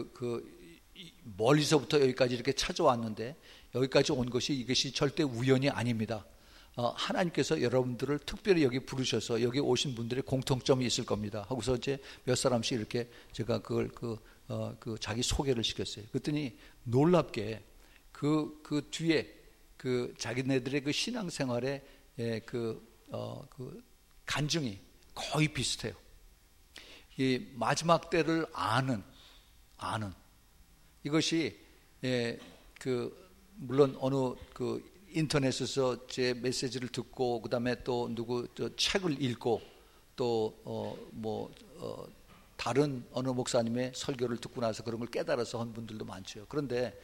멀리서부터 여기까지 이렇게 찾아왔는데 여기까지 온 것이 이것이 절대 우연이 아닙니다. 하나님께서 여러분들을 특별히 여기 부르셔서 여기 오신 분들의 공통점이 있을 겁니다. 하고서 이제 몇 사람씩 이렇게 제가 그걸 자기 소개를 시켰어요. 그랬더니 놀랍게 그 뒤에 자기네들의 그 신앙생활의 간증이 거의 비슷해요. 이 마지막 때를 아는 이것이 물론 어느 인터넷에서 제 메시지를 듣고 그다음에 또 책을 읽고 또 다른 어느 목사님의 설교를 듣고 나서 그런 걸 깨달아서 한 분들도 많죠. 그런데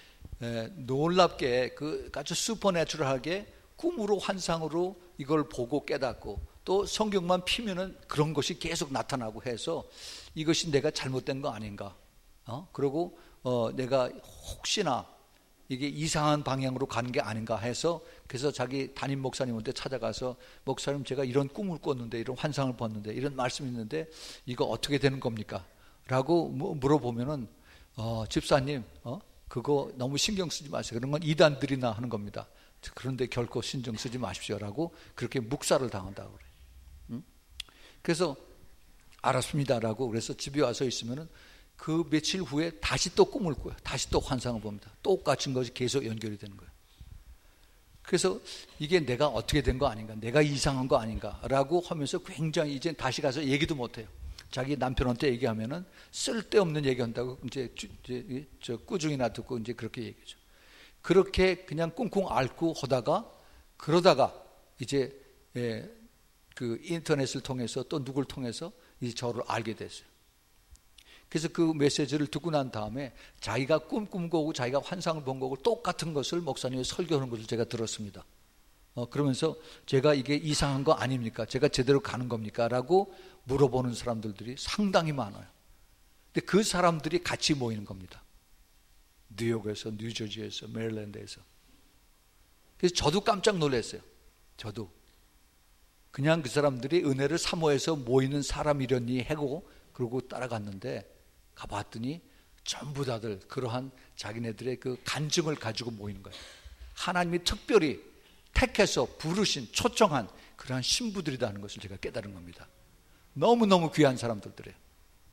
놀랍게 아주 슈퍼내추럴하게 꿈으로 환상으로 이걸 보고 깨닫고 또 성경만 피면은 그런 것이 계속 나타나고 해서 이것이 내가 잘못된 거 아닌가? 그리고 내가 혹시나 이게 이상한 방향으로 가는 게 아닌가 해서 그래서 자기 담임 목사님한테 찾아가서 목사님 제가 이런 꿈을 꿨는데 이런 환상을 봤는데 이런 말씀이 있는데 이거 어떻게 되는 겁니까? 라고 물어보면은 집사님 그거 너무 신경 쓰지 마세요. 그런 건 이단들이나 하는 겁니다. 그런데 결코 신경 쓰지 마십시오라고 그렇게 묵살을 당한다고 그래요. 그래서 알았습니다라고 그래서 집에 와서 있으면은 그 며칠 후에 다시 또 꿈을 꿔요. 다시 또 환상을 봅니다. 똑같은 것이 계속 연결이 되는 거예요. 그래서 이게 내가 어떻게 된 거 아닌가, 내가 이상한 거 아닌가라고 하면서 굉장히 이제 다시 가서 얘기도 못해요. 자기 남편한테 얘기하면은 쓸데없는 얘기한다고 이제 꾸중이나 듣고 이제 그렇게 얘기죠. 그렇게 그냥 꽁꽁 앓고 그러다가 이제 그 인터넷을 통해서 또 누굴 통해서 이 저를 알게 됐어요. 그래서 그 메시지를 듣고 난 다음에 자기가 꿈 거고 자기가 환상을 본 거고 똑같은 것을 목사님이 설교하는 것을 제가 들었습니다. 그러면서 제가 이게 이상한 거 아닙니까? 제가 제대로 가는 겁니까? 라고 물어보는 사람들이 상당히 많아요. 근데 그 사람들이 같이 모이는 겁니다. 뉴욕에서, 뉴저지에서, 메릴랜드에서. 그래서 저도 깜짝 놀랐어요. 저도. 그냥 그 사람들이 은혜를 사모해서 모이는 사람이려니 하고 그러고 따라갔는데 가봤더니 전부 다들 그러한 자기네들의 그 간증을 가지고 모이는 거예요. 하나님이 특별히 택해서 부르신 초청한 그러한 신부들이라는 것을 제가 깨달은 겁니다. 너무너무 귀한 사람들이에요.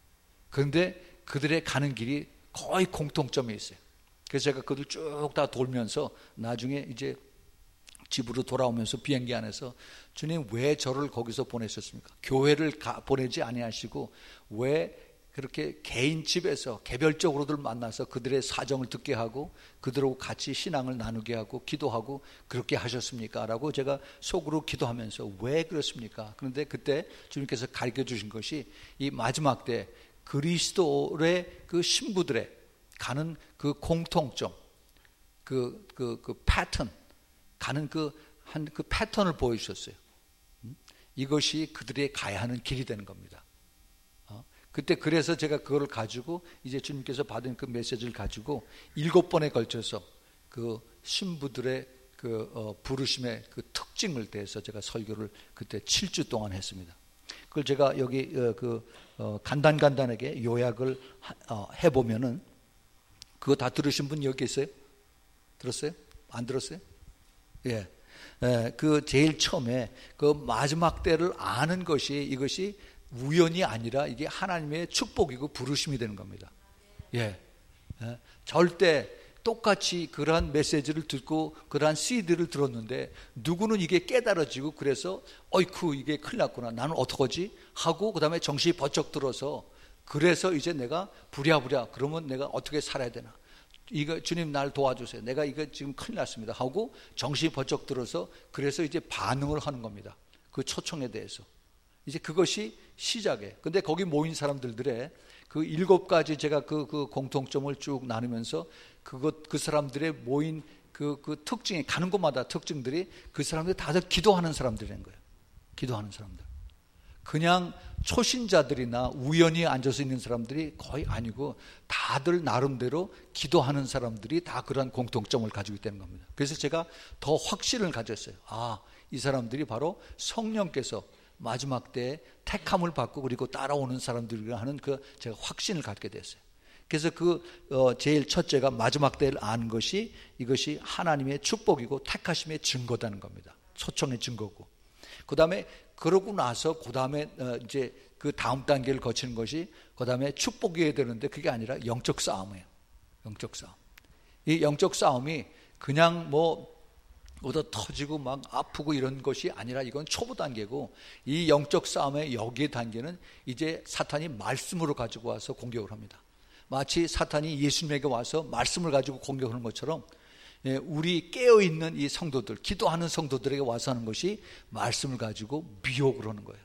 그런데 그들의 가는 길이 거의 공통점이 있어요. 그래서 제가 그들 쭉 다 돌면서 나중에 이제 집으로 돌아오면서 비행기 안에서 주님 왜 저를 거기서 보내셨습니까? 교회를 보내지 아니하시고 왜 그렇게 개인 집에서 개별적으로들 만나서 그들의 사정을 듣게 하고 그들하고 같이 신앙을 나누게 하고 기도하고 그렇게 하셨습니까? 라고 제가 속으로 기도하면서 왜 그렇습니까? 그런데 그때 주님께서 가르쳐 주신 것이 이 마지막 때 그리스도의 그 신부들의 가는 그 공통점, 그 패턴, 가는 그 패턴을 보여주셨어요. 이것이 그들의 가야 하는 길이 되는 겁니다. 그때 그래서 제가 그걸 가지고 이제 주님께서 받은 그 메시지를 가지고 7번에 걸쳐서 그 신부들의 그 부르심의 그 특징을 대해서 제가 설교를 그때 7주 동안 했습니다. 그걸 제가 여기 간단하게 요약을 해보면은 그거 다 들으신 분 여기 있어요? 들었어요? 안 들었어요? 예. 그 제일 처음에 그 마지막 때를 아는 것이 이것이 우연이 아니라 이게 하나님의 축복이고 부르심이 되는 겁니다. 예. 절대 똑같이 그러한 메시지를 듣고 그러한 CD를 들었는데 누구는 이게 깨달아지고 그래서 어이쿠 이게 큰일 났구나 나는 어떡하지 하고 그 다음에 정신이 번쩍 들어서 그래서 이제 내가 부랴부랴 그러면 내가 어떻게 살아야 되나 이거 주님 날 도와주세요 내가 이거 지금 큰일 났습니다 하고 정신이 번쩍 들어서 그래서 이제 반응을 하는 겁니다. 그 초청에 대해서 이제 그것이 시작이에요. 근데 거기 모인 사람들의 그 7가지 제가 그 공통점을 쭉 나누면서 그 사람들의 모인 그 특징이 가는 곳마다 특징들이 그 사람들이 다들 기도하는 사람들인 거예요. 기도하는 사람들. 그냥 초신자들이나 우연히 앉아서 있는 사람들이 거의 아니고 다들 나름대로 기도하는 사람들이 다 그런 공통점을 가지고 있다는 겁니다. 그래서 제가 더 확신을 가졌어요. 이 사람들이 바로 성령께서 마지막 때에 택함을 받고 그리고 따라오는 사람들이라 하는 제가 확신을 갖게 됐어요. 그래서 제일 첫째가 마지막 때를 아는 것이 이것이 하나님의 축복이고 택하심의 증거다는 겁니다. 초청의 증거고. 그 다음에 그러고 나서 그 다음에 이제 그 다음 단계를 거치는 것이 그 다음에 축복이어야 되는데 그게 아니라 영적 싸움이에요. 영적 싸움. 이 영적 싸움이 그냥 얻어 터지고 막 아프고 이런 것이 아니라 이건 초보 단계고 이 영적 싸움의 여기의 단계는 이제 사탄이 말씀으로 가지고 와서 공격을 합니다. 마치 사탄이 예수님에게 와서 말씀을 가지고 공격하는 것처럼 우리 깨어있는 이 성도들, 기도하는 성도들에게 와서 하는 것이 말씀을 가지고 미혹을 하는 거예요.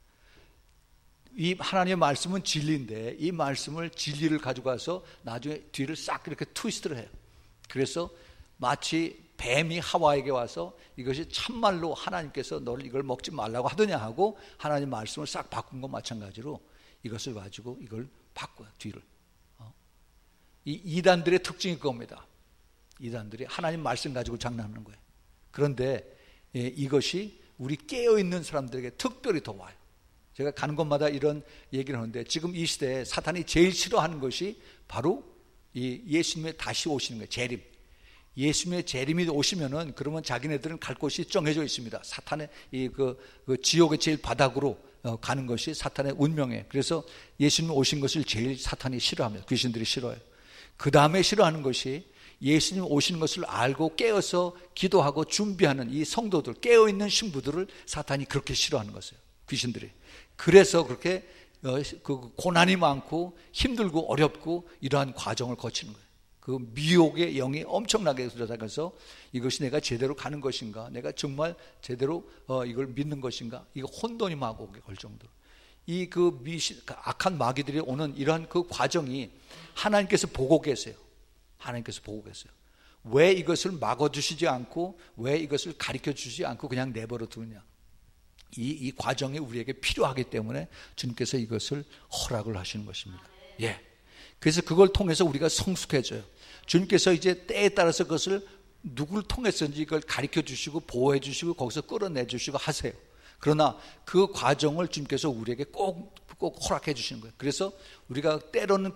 이 하나님의 말씀은 진리인데 이 말씀을 진리를 가지고 와서 나중에 뒤를 싹 이렇게 트위스트를 해요. 그래서 마치 뱀이 하와에게 와서 이것이 참말로 하나님께서 너를 이걸 먹지 말라고 하더냐 하고 하나님 말씀을 싹 바꾼 것 마찬가지로 이것을 가지고 이걸 바꿔요. 뒤를. 이 이단들의 특징이 그겁니다. 이단들이 하나님 말씀 가지고 장난하는 거예요. 그런데 이것이 우리 깨어있는 사람들에게 특별히 더 와요. 제가 가는 곳마다 이런 얘기를 하는데 지금 이 시대에 사탄이 제일 싫어하는 것이 바로 이 예수님의 다시 오시는 거예요. 재림. 예수님의 재림이 오시면은 그러면 자기네들은 갈 곳이 정해져 있습니다. 사탄의 그 지옥의 제일 바닥으로 가는 것이 사탄의 운명이에요. 그래서 예수님 오신 것을 제일 사탄이 싫어합니다. 귀신들이 싫어해요. 그 다음에 싫어하는 것이 예수님 오시는 것을 알고 깨어서 기도하고 준비하는 이 성도들, 깨어있는 신부들을 사탄이 그렇게 싫어하는 것이에요. 귀신들이. 그래서 그렇게 그 고난이 많고 힘들고 어렵고 이러한 과정을 거치는 거예요. 그 미혹의 영이 엄청나게 들어다가서 이것이 내가 제대로 가는 것인가, 내가 정말 제대로 이걸 믿는 것인가, 이거 혼돈이 막 오게 걸 정도로 이 악한 마귀들이 오는 이러한 그 과정이 하나님께서 보고 계세요. 하나님께서 보고 계세요. 왜 이것을 막아주시지 않고 왜 이것을 가르쳐 주시지 않고 그냥 내버려 두느냐. 이 과정이 우리에게 필요하기 때문에 주님께서 이것을 허락을 하시는 것입니다. 예. 그래서 그걸 통해서 우리가 성숙해져요. 주님께서 이제 때에 따라서 그것을 누구를 통해서인지 이걸 가르쳐 주시고 보호해 주시고 거기서 끌어내 주시고 하세요. 그러나 그 과정을 주님께서 우리에게 꼭 허락해 주시는 거예요. 그래서 우리가 때로는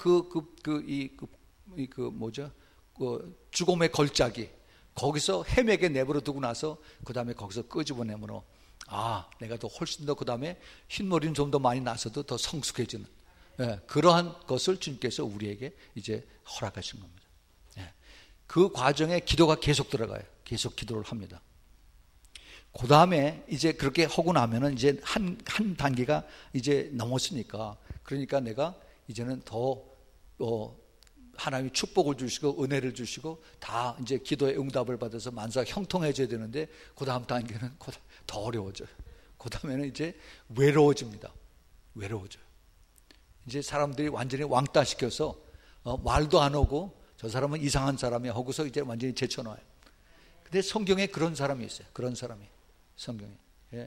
죽음의 걸작이 거기서 헤매게 내버려 두고 나서 그 다음에 거기서 끄집어내므로 내가 더 훨씬 더 그 다음에 흰머리는 좀 더 많이 나서도 더 성숙해지는 예, 그러한 것을 주님께서 우리에게 이제 허락하신 겁니다. 예, 그 과정에 기도가 계속 들어가요. 계속 기도를 합니다. 그 다음에 이제 그렇게 하고 나면은 이제 한 단계가 이제 넘었으니까, 그러니까 내가 이제는 더 하나님이 축복을 주시고 은혜를 주시고 다 이제 기도의 응답을 받아서 만사 형통해져야 되는데, 그 다음 단계는 더 어려워져요. 그 다음에는 이제 외로워집니다. 외로워져요. 이제 사람들이 완전히 왕따시켜서 말도 안 하고, 저 사람은 이상한 사람이 하고서 이제 완전히 제쳐놔요. 근데 성경에 그런 사람이 있어요. 그런 사람이 성경에. 예.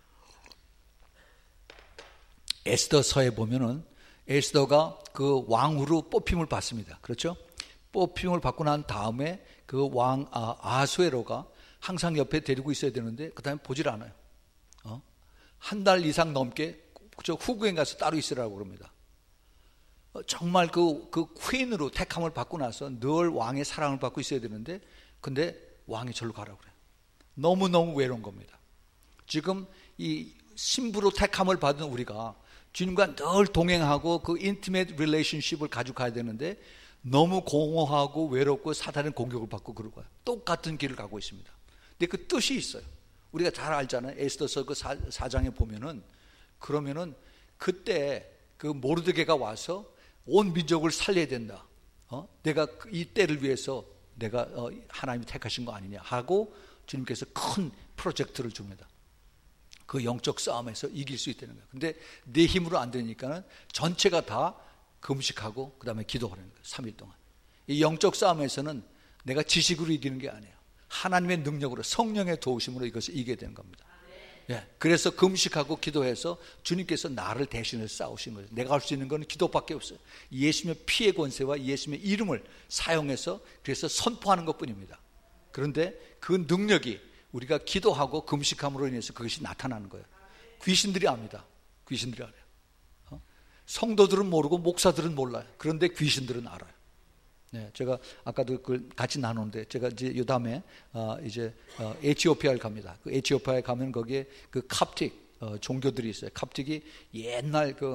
에스더서에 보면은 에스더가 그 왕으로 뽑힘을 받습니다. 그렇죠? 뽑힘을 받고 난 다음에 그 왕 아수에로가 항상 옆에 데리고 있어야 되는데 그 다음에 보질 않아요. 한 달 이상 넘게 저 후궁에 가서 따로 있으라고 그럽니다. 정말 그 퀸으로 택함을 받고 나서 늘 왕의 사랑을 받고 있어야 되는데, 근데 왕이 절로 가라고 그래요. 너무너무 외로운 겁니다. 지금 이 신부로 택함을 받은 우리가 주님과 늘 동행하고 그 인티메이트 릴레이션십을 가지고 가야 되는데, 너무 공허하고 외롭고 사단의 공격을 받고 그러고 가요. 똑같은 길을 가고 있습니다. 근데 그 뜻이 있어요. 우리가 잘 알잖아요. 에스더서 그 4장에 보면은, 그러면은 그때 그 모르드게가 와서 온 민족을 살려야 된다. 내가 이 때를 위해서 내가 하나님이 택하신 거 아니냐 하고 주님께서 큰 프로젝트를 줍니다. 그 영적 싸움에서 이길 수 있다는 거예요. 근데 내 힘으로 안 되니까는 전체가 다 금식하고 그 다음에 기도하는 거예요. 3일 동안. 이 영적 싸움에서는 내가 지식으로 이기는 게 아니에요. 하나님의 능력으로, 성령의 도우심으로 이것을 이기게 되는 겁니다. 예, 그래서 금식하고 기도해서 주님께서 나를 대신해 싸우신 거예요. 내가 할 수 있는 건 기도밖에 없어요. 예수님의 피의 권세와 예수님의 이름을 사용해서 그래서 선포하는 것뿐입니다. 그런데 그 능력이 우리가 기도하고 금식함으로 인해서 그것이 나타나는 거예요. 귀신들이 압니다. 귀신들이 알아요. 성도들은 모르고 목사들은 몰라요. 그런데 귀신들은 알아요. 네, 제가 아까도 그걸 같이 나누는데, 제가 이제 요 다음에 이제 에티오피아를 갑니다. 그 에티오피아에 가면 거기에 그 캅틱 종교들이 있어요. 캅틱이 옛날 그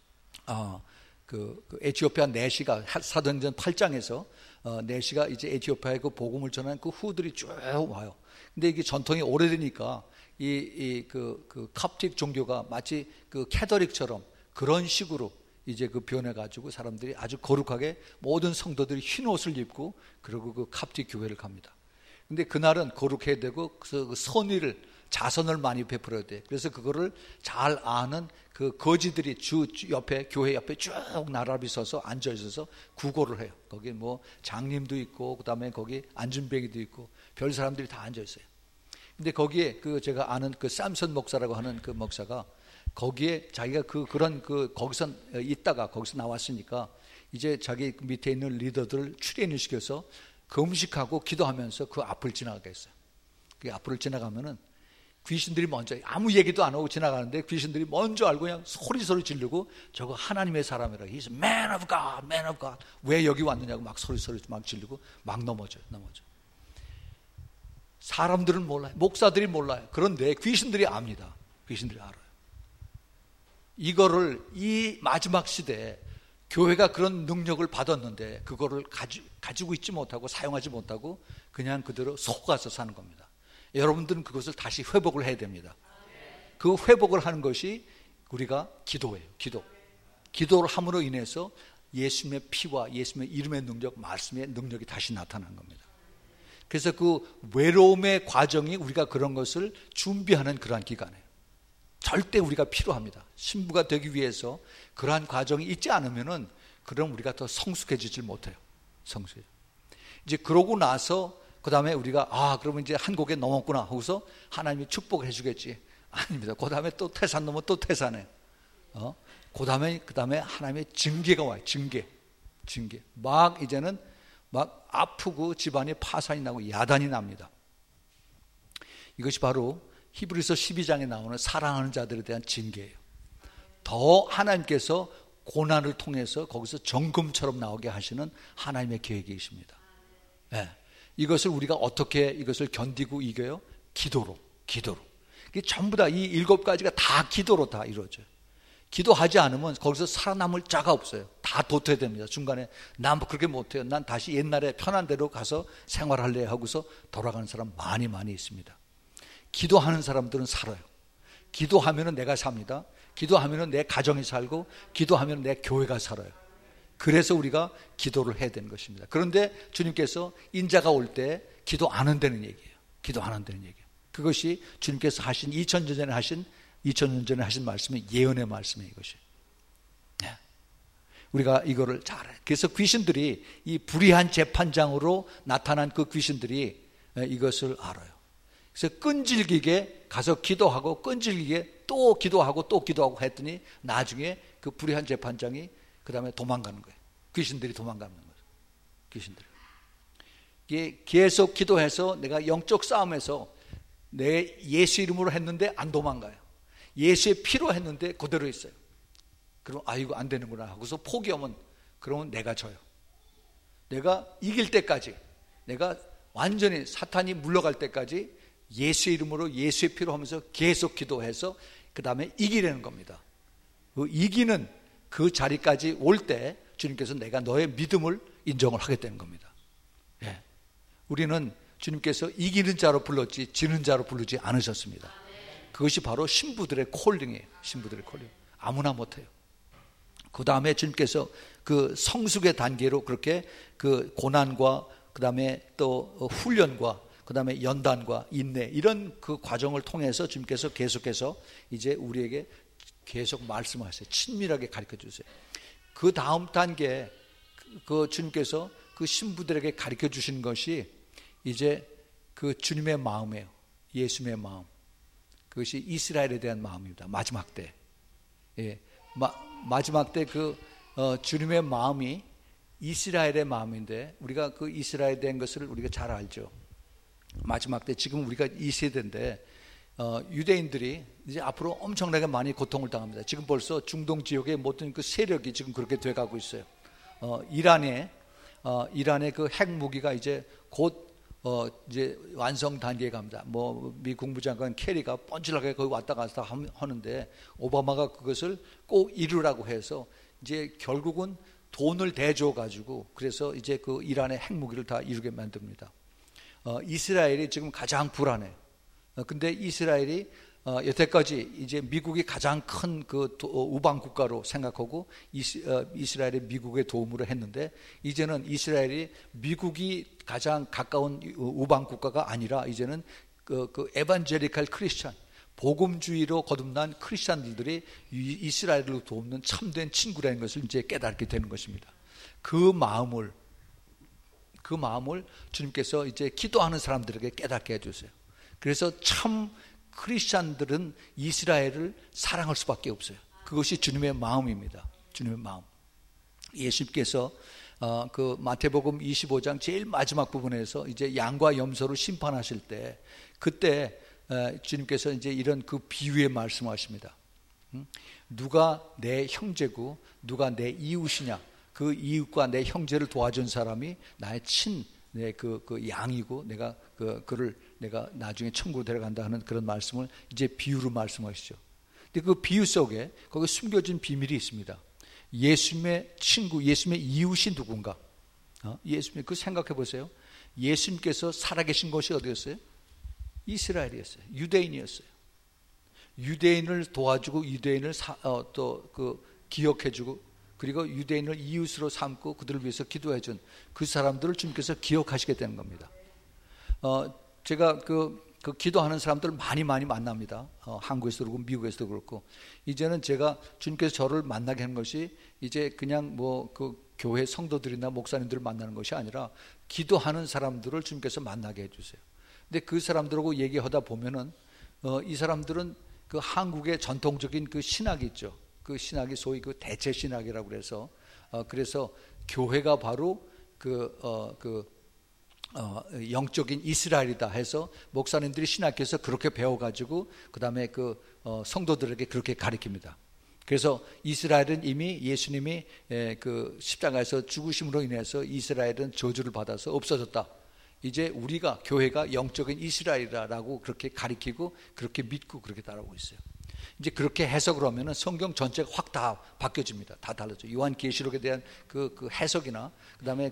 에티오피아 내시가 사도행전 8장에서 내시가 이제 에티오피아에 그 복음을 전하는 그 후들이 쭉 와요. 근데 이게 전통이 오래되니까 그 캅틱 종교가 마치 그 캐더릭처럼 그런 식으로 이제 그 변해가지고 사람들이 아주 거룩하게 모든 성도들이 흰 옷을 입고 그리고 그 캅틱 교회를 갑니다. 근데 그날은 거룩해야 되고 그 선의를, 자선을 많이 베풀어야 돼. 그래서 그거를 잘 아는 그 거지들이 주 옆에, 교회 옆에 쭉 나란히 서서 앉아 있어서 구걸을 해요. 거기 뭐 장님도 있고 그다음에 거기 안준뱅이도 있고 별 사람들이 다 앉아 있어요. 근데 거기에 그 제가 아는 그 쌈선 목사라고 하는 그 목사가 거기에 자기가 거기서 있다가 거기서 나왔으니까 이제 자기 밑에 있는 리더들을 출연을 시켜서 금식하고 기도하면서 그 앞을 지나가게 했어요. 그 앞을 지나가면은 귀신들이 먼저 아무 얘기도 안 하고 지나가는데 귀신들이 먼저 알고 그냥 소리 지르고 저거 하나님의 사람이라. He's a man of God, man of God. 왜 여기 왔느냐고 막 소리 막 지르고 막 넘어져요. 사람들은 몰라요. 목사들이 몰라요. 그런데 귀신들이 압니다. 귀신들이 알아요. 이거를 이 마지막 시대에 교회가 그런 능력을 받았는데 그거를 가지고 있지 못하고 사용하지 못하고 그냥 그대로 속아서 사는 겁니다. 여러분들은 그것을 다시 회복을 해야 됩니다. 그 회복을 하는 것이 우리가 기도예요. 기도를 함으로 인해서 예수님의 피와 예수님의 이름의 능력, 말씀의 능력이 다시 나타나는 겁니다. 그래서 그 외로움의 과정이 우리가 그런 것을 준비하는 그러한 기간이에요. 절대 우리가 필요합니다. 신부가 되기 위해서 그러한 과정이 있지 않으면은 그럼 우리가 더 성숙해지질 못해요. 이제 그러고 나서 그 다음에 우리가 그러면 이제 한국에 넘었구나 하고서 하나님이 축복을 해주겠지. 아닙니다. 그 다음에 또 태산 넘으면 또 태산해. 그 다음에 하나님의 징계가 와요. 징계. 막 이제는 막 아프고 집안에 파산이 나고 야단이 납니다. 이것이 바로 히브리서 12장에 나오는 사랑하는 자들에 대한 징계예요. 더 하나님께서 고난을 통해서 거기서 정금처럼 나오게 하시는 하나님의 계획이십니다. 네. 이것을 우리가 어떻게 이것을 견디고 이겨요? 기도로. 이게 전부 다 이 7가지가 다 기도로 다 이루어져요. 기도하지 않으면 거기서 살아남을 자가 없어요. 다 도태야 됩니다. 중간에 난 그렇게 못해요. 난 다시 옛날에 편한 대로 가서 생활할래 하고서 돌아가는 사람 많이 있습니다. 기도하는 사람들은 살아요. 기도하면은 내가 삽니다. 기도하면은 내 가정이 살고, 기도하면 내 교회가 살아요. 그래서 우리가 기도를 해야 되는 것입니다. 그런데 주님께서 인자가 올 때 기도 안 한다는 얘기예요. 기도 안 한다는 얘기예요. 그것이 주님께서 하신 2000년 전에 하신 말씀이 예언의 말씀이에요. 이것이. 네. 우리가 이거를 잘 알아요. 그래서 귀신들이, 이 불의한 재판장으로 나타난 그 귀신들이 이것을 알아요. 그래서 끈질기게 가서 기도하고, 끈질기게 또 기도하고 또 기도하고 했더니 나중에 그 불의한 재판장이 그 다음에 도망가는 거예요. 귀신들이 도망가는 거예요. 귀신들이. 이게 계속 기도해서 내가 영적 싸움에서 내 예수 이름으로 했는데 안 도망가요. 예수의 피로 했는데 그대로 있어요. 그럼 이거 안 되는구나 하고서 포기하면, 그러면 내가 져요. 내가 이길 때까지, 내가 완전히 사탄이 물러갈 때까지 예수의 이름으로, 예수의 피로 하면서 계속 기도해서 그 다음에 이기려는 겁니다. 그 이기는 그 자리까지 올 때 주님께서 내가 너의 믿음을 인정을 하겠다는 겁니다. 예. 우리는 주님께서 이기는 자로 불렀지 지는 자로 부르지 않으셨습니다. 그것이 바로 신부들의 콜링이에요. 신부들의 콜링. 아무나 못해요. 그 다음에 주님께서 그 성숙의 단계로 그렇게 그 고난과 그 다음에 또 훈련과 그 다음에 연단과 인내, 이런 그 과정을 통해서 주님께서 계속해서 이제 우리에게 계속 말씀하세요. 친밀하게 가르쳐 주세요. 그 다음 단계, 그 주님께서 그 신부들에게 가르쳐 주신 것이 이제 그 주님의 마음이에요. 예수님의 마음. 그것이 이스라엘에 대한 마음입니다. 마지막 때. 예. 마지막 때 그 주님의 마음이 이스라엘의 마음인데, 우리가 그 이스라엘에 대한 것을 우리가 잘 알죠. 마지막 때, 지금 우리가 이 세대인데 유대인들이 이제 앞으로 엄청나게 많이 고통을 당합니다. 지금 벌써 중동 지역의 모든 그 세력이 지금 그렇게 돼가고 있어요. 이란의 그 핵무기가 이제 곧 이제 완성 단계에 갑니다. 미 국무장관 케리가 뻔질하게 거기 왔다 갔다 하는데, 오바마가 그것을 꼭 이루라고 해서 이제 결국은 돈을 대줘 가지고, 그래서 이제 그 이란의 핵무기를 다 이루게 만듭니다. 이스라엘이 지금 가장 불안해요. 근데 이스라엘이 여태까지 이제 미국이 가장 큰 그 우방 국가로 생각하고 이스라엘이 미국의 도움으로 했는데, 이제는 이스라엘이 미국이 가장 가까운 우방 국가가 아니라 이제는 그 에반젤리칼 크리스찬, 복음주의로 거듭난 크리스찬들이 이스라엘을 돕는 참된 친구라는 것을 이제 깨닫게 되는 것입니다. 그 마음을 주님께서 이제 기도하는 사람들에게 깨닫게 해주세요. 그래서 참 크리스찬들은 이스라엘을 사랑할 수밖에 없어요. 그것이 주님의 마음입니다. 주님의 마음. 예수님께서 그 마태복음 25장 제일 마지막 부분에서 이제 양과 염소를 심판하실 때, 그때 주님께서 이제 이런 그 비유의 말씀하십니다. 누가 내 형제고 누가 내 이웃이냐? 그 이웃과 내 형제를 도와준 사람이 나의 내 그 양이고, 내가 그를 내가 나중에 천국으로 데려간다 하는 그런 말씀을 이제 비유로 말씀하시죠. 근데 그 비유 속에 거기 숨겨진 비밀이 있습니다. 예수님의 친구, 예수님의 이웃이 누군가? 예수님, 그 생각해 보세요. 예수님께서 살아계신 곳이 어디였어요? 이스라엘이었어요. 유대인이었어요. 유대인을 도와주고, 유대인을 또 그 기억해주고, 그리고 유대인을 이웃으로 삼고 그들을 위해서 기도해준 그 사람들을 주님께서 기억하시게 되는 겁니다. 제가 그 기도하는 사람들을 많이 만납니다. 한국에서도 그렇고 미국에서도 그렇고. 이제는 제가 주님께서 저를 만나게 하는 것이 이제 그냥 그 교회 성도들이나 목사님들을 만나는 것이 아니라 기도하는 사람들을 주님께서 만나게 해주세요. 근데 그 사람들하고 얘기하다 보면은 이 사람들은 그 한국의 전통적인 그 신학이 있죠. 그 신학이 소위 그 대체 신학이라고 그래서 교회가 바로 영적인 이스라엘이다 해서 목사님들이 신학교에서 그렇게 배워가지고 그 다음에 그 성도들에게 그렇게 가르칩니다. 그래서 이스라엘은 이미 예수님이 그 십자가에서 죽으심으로 인해서 이스라엘은 저주를 받아서 없어졌다. 이제 우리가 교회가 영적인 이스라엘이라고 그렇게 가르치고 그렇게 믿고 그렇게 따라오고 있어요. 이제 그렇게 해석을 하면은 성경 전체가 확 다 바뀌어집니다. 다 달라져. 요한계시록에 대한 그 해석이나 그다음에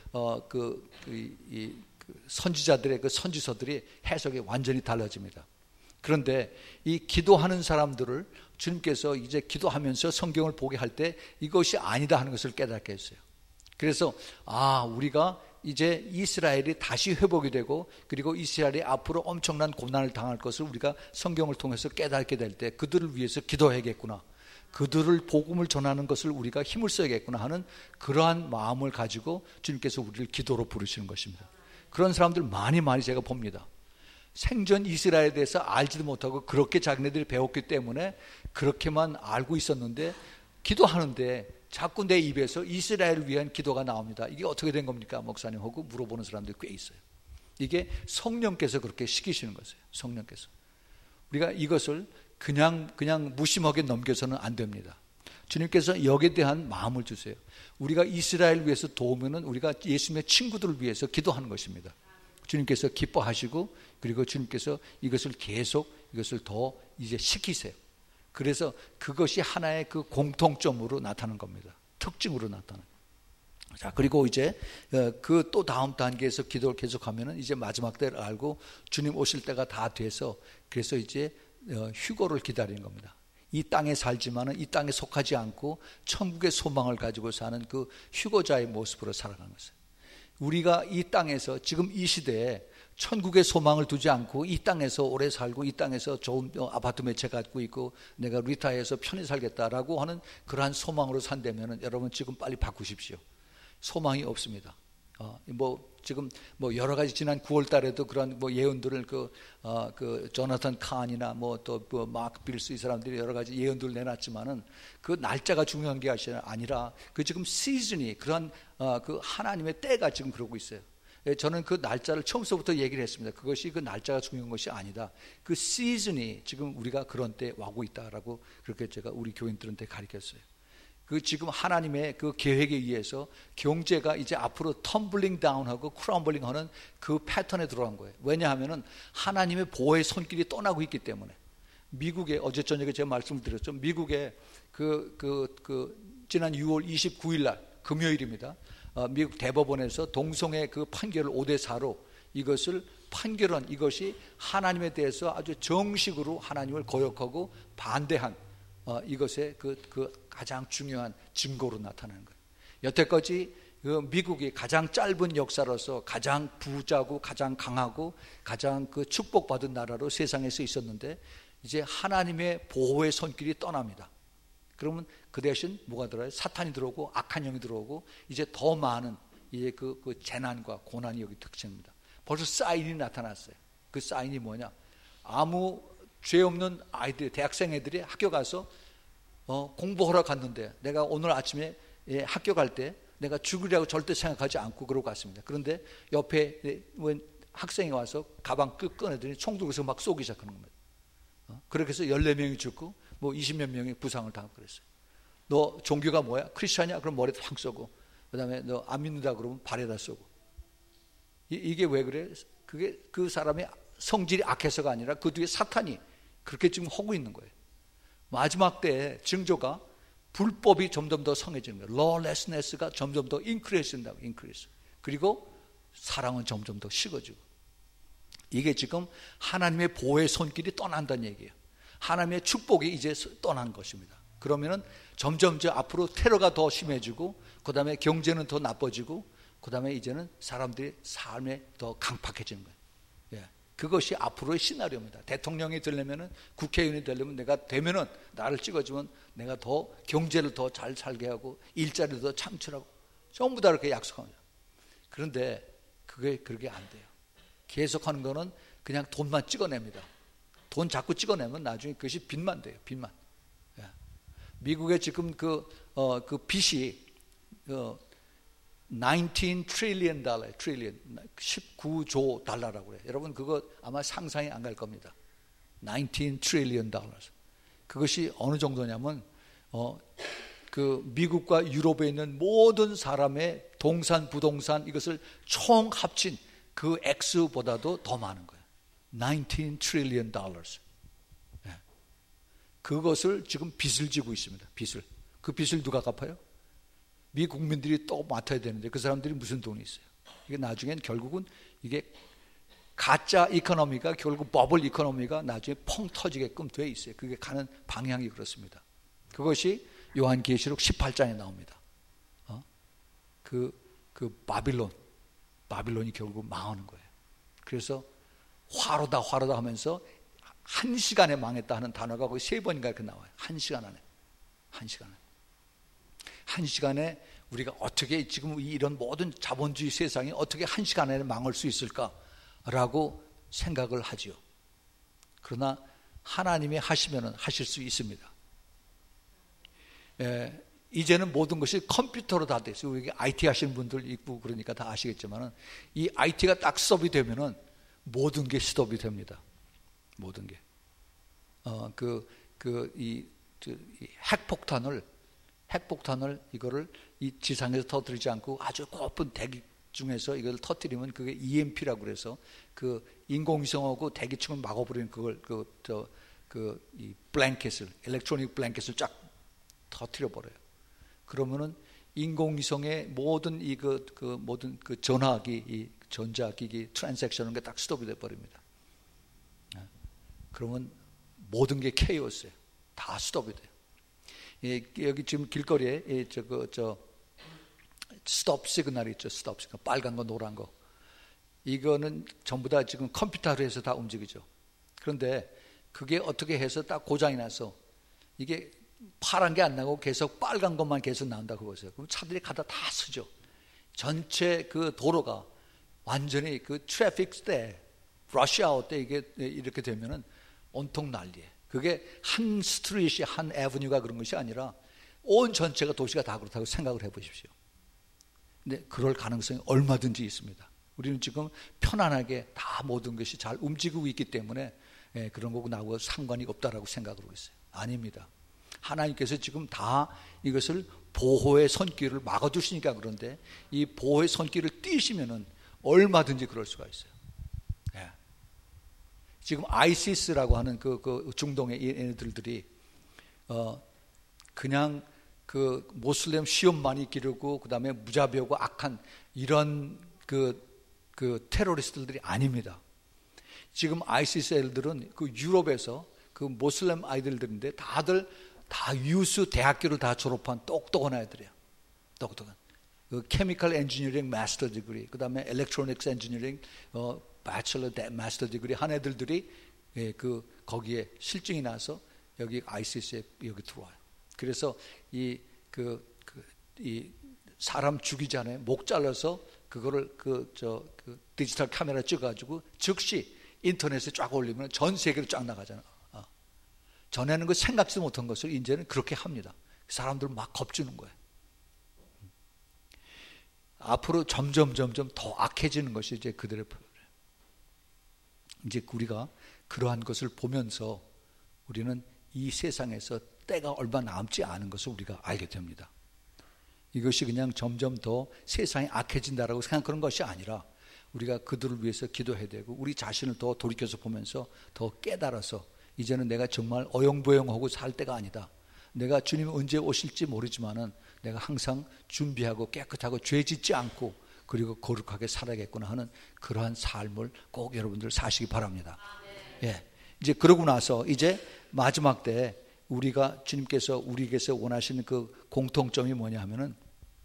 선지자들의 그 선지서들이 해석이 완전히 달라집니다. 그런데 이 기도하는 사람들을 주님께서 이제 기도하면서 성경을 보게 할 때 이것이 아니다 하는 것을 깨닫게 했어요. 그래서 우리가 이제 이스라엘이 다시 회복이 되고 그리고 이스라엘이 앞으로 엄청난 고난을 당할 것을 우리가 성경을 통해서 깨닫게 될 때 그들을 위해서 기도해야겠구나, 그들을 복음을 전하는 것을 우리가 힘을 써야겠구나 하는 그러한 마음을 가지고 주님께서 우리를 기도로 부르시는 것입니다. 그런 사람들 많이 제가 봅니다. 생전 이스라엘에 대해서 알지도 못하고 그렇게 자기네들이 배웠기 때문에 그렇게만 알고 있었는데 기도하는데 자꾸 내 입에서 이스라엘을 위한 기도가 나옵니다. 이게 어떻게 된 겁니까, 목사님? 하고 물어보는 사람들이 꽤 있어요. 이게 성령께서 그렇게 시키시는 것이에요. 성령께서. 우리가 이것을 그냥 무심하게 넘겨서는 안 됩니다. 주님께서 여기에 대한 마음을 주세요. 우리가 이스라엘을 위해서 도우면은 우리가 예수님의 친구들을 위해서 기도하는 것입니다. 주님께서 기뻐하시고 그리고 주님께서 이것을 계속 이것을 더 이제 시키세요. 그래서 그것이 하나의 그 공통점으로 나타나는 겁니다. 특징으로 나타나요. 자, 그리고 이제 그 또 다음 단계에서 기도를 계속하면은 이제 마지막 때를 알고 주님 오실 때가 다 돼서 그래서 이제 휴거를 기다리는 겁니다. 이 땅에 살지만은 이 땅에 속하지 않고 천국의 소망을 가지고 사는 그 휴거자의 모습으로 살아가는 것이에요. 우리가 이 땅에서 지금 이 시대에 천국의 소망을 두지 않고 이 땅에서 오래 살고 이 땅에서 좋은 아파트 몇 채 갖고 있고 내가 리타이어해서 편히 살겠다라고 하는 그러한 소망으로 산다면은 여러분 지금 빨리 바꾸십시오. 소망이 없습니다. 지금 여러 가지 지난 9월 달에도 그런 예언들을 그 조나탄 칸이나 또 마크 빌스 이 사람들이 여러 가지 예언들을 내놨지만은 그 날짜가 중요한 게 아니라 그 지금 시즌이 그런 그 하나님의 때가 지금 그러고 있어요. 저는 그 날짜를 처음부터 얘기를 했습니다. 그것이 그 날짜가 중요한 것이 아니다. 그 시즌이 지금 우리가 그런 때 와고 있다라고 그렇게 제가 우리 교인들한테 가르쳤어요. 그 지금 하나님의 그 계획에 의해서 경제가 이제 앞으로 텀블링 다운하고 크럼블링 하는 그 패턴에 들어간 거예요. 왜냐하면은 하나님의 보호의 손길이 떠나고 있기 때문에. 미국에 어제 저녁에 제가 말씀을 드렸죠. 미국에 지난 6월 29일 날 금요일입니다. 미국 대법원에서 동성애 그 판결을 5대4로 이것을 판결한 이것이 하나님에 대해서 아주 정식으로 하나님을 거역하고 반대한 이것의 그 가장 중요한 증거로 나타나는 거예요. 여태까지 미국이 가장 짧은 역사로서 가장 부자고 가장 강하고 가장 그 축복받은 나라로 세상에서 있었는데 이제 하나님의 보호의 손길이 떠납니다. 그러면 그 대신 뭐가 들어요? 사탄이 들어오고 악한 영이 들어오고 이제 더 많은 이제 그 재난과 고난이 여기 특징입니다. 벌써 사인이 나타났어요. 그 사인이 뭐냐? 아무 죄 없는 아이들, 대학생 애들이 학교 가서 공부하러 갔는데 내가 오늘 아침에 학교 갈 때 내가 죽으리라고 절대 생각하지 않고 그러고 갔습니다. 그런데 옆에 학생이 와서 가방 꺼내더니 총 들고서 막 쏘기 시작하는 겁니다. 그렇게 해서 14명이 죽고 20몇 명이 부상을 당하고 그랬어요. 너 종교가 뭐야? 크리스찬이야? 그럼 머리에 탁 쏘고 그 다음에 너 안 믿는다 그러면 발에다 쏘고. 이게 왜 그래? 그게 그 사람의 성질이 악해서가 아니라 그 뒤에 사탄이 그렇게 지금 하고 있는 거예요. 마지막 때에 징조가 불법이 점점 더 성해지는 거예요. lawlessness가 점점 더 increase 된다고. 그리고 사랑은 점점 더 식어지고. 이게 지금 하나님의 보호의 손길이 떠난다는 얘기예요. 하나님의 축복이 이제 떠난 것입니다. 그러면은 점점 앞으로 테러가 더 심해지고 그 다음에 경제는 더 나빠지고 그 다음에 이제는 사람들의 삶에 더 강팍해지는 거예요. 그것이 앞으로의 시나리오입니다. 대통령이 되려면은 국회의원이 되려면 내가 되면은 나를 찍어주면 내가 더 경제를 더 잘 살게 하고 일자리를 더 창출하고 전부 다 그렇게 약속합니다. 그런데 그게 안 돼요. 계속하는 거는 그냥 돈만 찍어냅니다. 돈 자꾸 찍어내면 나중에 그것이 빚만 돼요. 빚만. 미국의 지금 그 빚이 19 트릴리언 달러, 19조 달러라고 그래요. 여러분 그거 아마 상상이 안 갈 겁니다. 19 트릴리언 달러. 그것이 어느 정도냐면 그 미국과 유럽에 있는 모든 사람의 동산, 부동산 이것을 총 합친 그 액수보다도 더 많은 거예요. 19 트릴리언 달러. 그것을 지금 빚을 지고 있습니다. 빚을. 그 빚을 누가 갚아요? 미 국민들이 또 맡아야 되는데 그 사람들이 무슨 돈이 있어요? 이게 나중엔 결국은 이게 가짜 이코노미가 결국 버블 이코노미가 나중에 펑 터지게끔 돼 있어요. 그게 가는 방향이 그렇습니다. 그것이 요한계시록 18장에 나옵니다. 바빌론이 결국 망하는 거예요. 그래서 화로다 하면서 1시간에 망했다 하는 단어가 거의 3번인가 이렇게 나와요. 1시간 안에. 1시간에 우리가 어떻게 지금 이런 모든 자본주의 세상이 어떻게 1시간 안에 망할 수 있을까라고 생각을 하지요. 그러나 하나님이 하시면 하실 수 있습니다. 이제는 모든 것이 컴퓨터로 다 됐어요. 우리 IT 하시는 분들 있고 그러니까 다 아시겠지만 이 IT가 딱 스톱이 되면은 모든 게 스톱이 됩니다. 모든 게. 이 핵폭탄을 이거를 이 지상에서 터뜨리지 않고 아주 고픈 대기 중에서 이걸 터뜨리면 그게 EMP라고 그래서 그 인공위성하고 대기층을 막아버리는 그걸 이 블랭켓을 일렉트로닉 블랭켓을 쫙 터뜨려 버려요. 그러면은 인공위성의 모든 모든 그 전화기, 이 전자기기 트랜잭션은 게 딱 스톱이 돼 버립니다. 그러면 모든 게 케이오스예요. 다 스톱이 돼요. 여기 지금 길거리에 스톱 시그널이 있죠. 스톱 시그널. 빨간 거, 노란 거. 이거는 전부 다 지금 컴퓨터로 해서 다 움직이죠. 그런데 그게 어떻게 해서 딱 고장이 나서 이게 파란 게 안 나고 계속 빨간 것만 계속 나온다고 보세요. 그럼 차들이 가다 다 쓰죠. 전체 그 도로가 완전히 그 트래픽 때, 러시아워 때 이게 이렇게 되면은 온통 난리예요. 그게 한 스트리트이 한 애버뉴가 그런 것이 아니라 온 전체가 도시가 다 그렇다고 생각을 해보십시오. 근데 그럴 가능성이 얼마든지 있습니다. 우리는 지금 편안하게 다 모든 것이 잘 움직이고 있기 때문에 그런 거고 나하고 상관이 없다라고 생각을 하고 있어요. 아닙니다. 하나님께서 지금 다 이것을 보호의 손길을 막아두시니까 그런데 이 보호의 손길을 띄시면은 얼마든지 그럴 수가 있어요. 예. 지금 아이시스라고 하는 그 중동의 얘네들이 그냥 그 모슬렘 시험만이 기르고 그 다음에 무자비하고 악한 이런 그 테러리스트들이 아닙니다. 지금 아이시스 애들은 그 유럽에서 그 모슬렘 아이들인데 다들 다 유수 대학교를 다 졸업한 똑똑한 아이들이에요. 똑똑한. 그 케미컬 엔지니어링 마스터 디그리, 그 다음에 일렉트로닉스 엔지니어링 배철러 마스터 디그리 한 애들이 거기에 실증이 나서 여기 아이시스에 여기 들어와요. 그래서 이 사람 죽이기 전에 목 잘라서 그거를 디지털 카메라 찍어가지고 즉시 인터넷에 쫙 올리면 전 세계로 쫙 나가잖아. 전에는 그 생각지도 못한 것을 이제는 그렇게 합니다. 사람들 막 겁주는 거예요. 앞으로 점점 더 악해지는 것이 이제 그들의 프로그램. 이제 우리가 그러한 것을 보면서 우리는 이 세상에서 때가 얼마 남지 않은 것을 우리가 알게 됩니다. 이것이 그냥 점점 더 세상이 악해진다라고 생각하는 것이 아니라 우리가 그들을 위해서 기도해야 되고 우리 자신을 더 돌이켜서 보면서 더 깨달아서 이제는 내가 정말 어영부영하고 살 때가 아니다. 내가 주님이 언제 오실지 모르지만은 내가 항상 준비하고 깨끗하고 죄 짓지 않고 그리고 거룩하게 살아야겠구나 하는 그러한 삶을 꼭 여러분들 사시기 바랍니다. 예. 이제 그러고 나서 이제 마지막 때 우리가 주님께서 우리에게서 원하시는 그 공통점이 뭐냐 하면은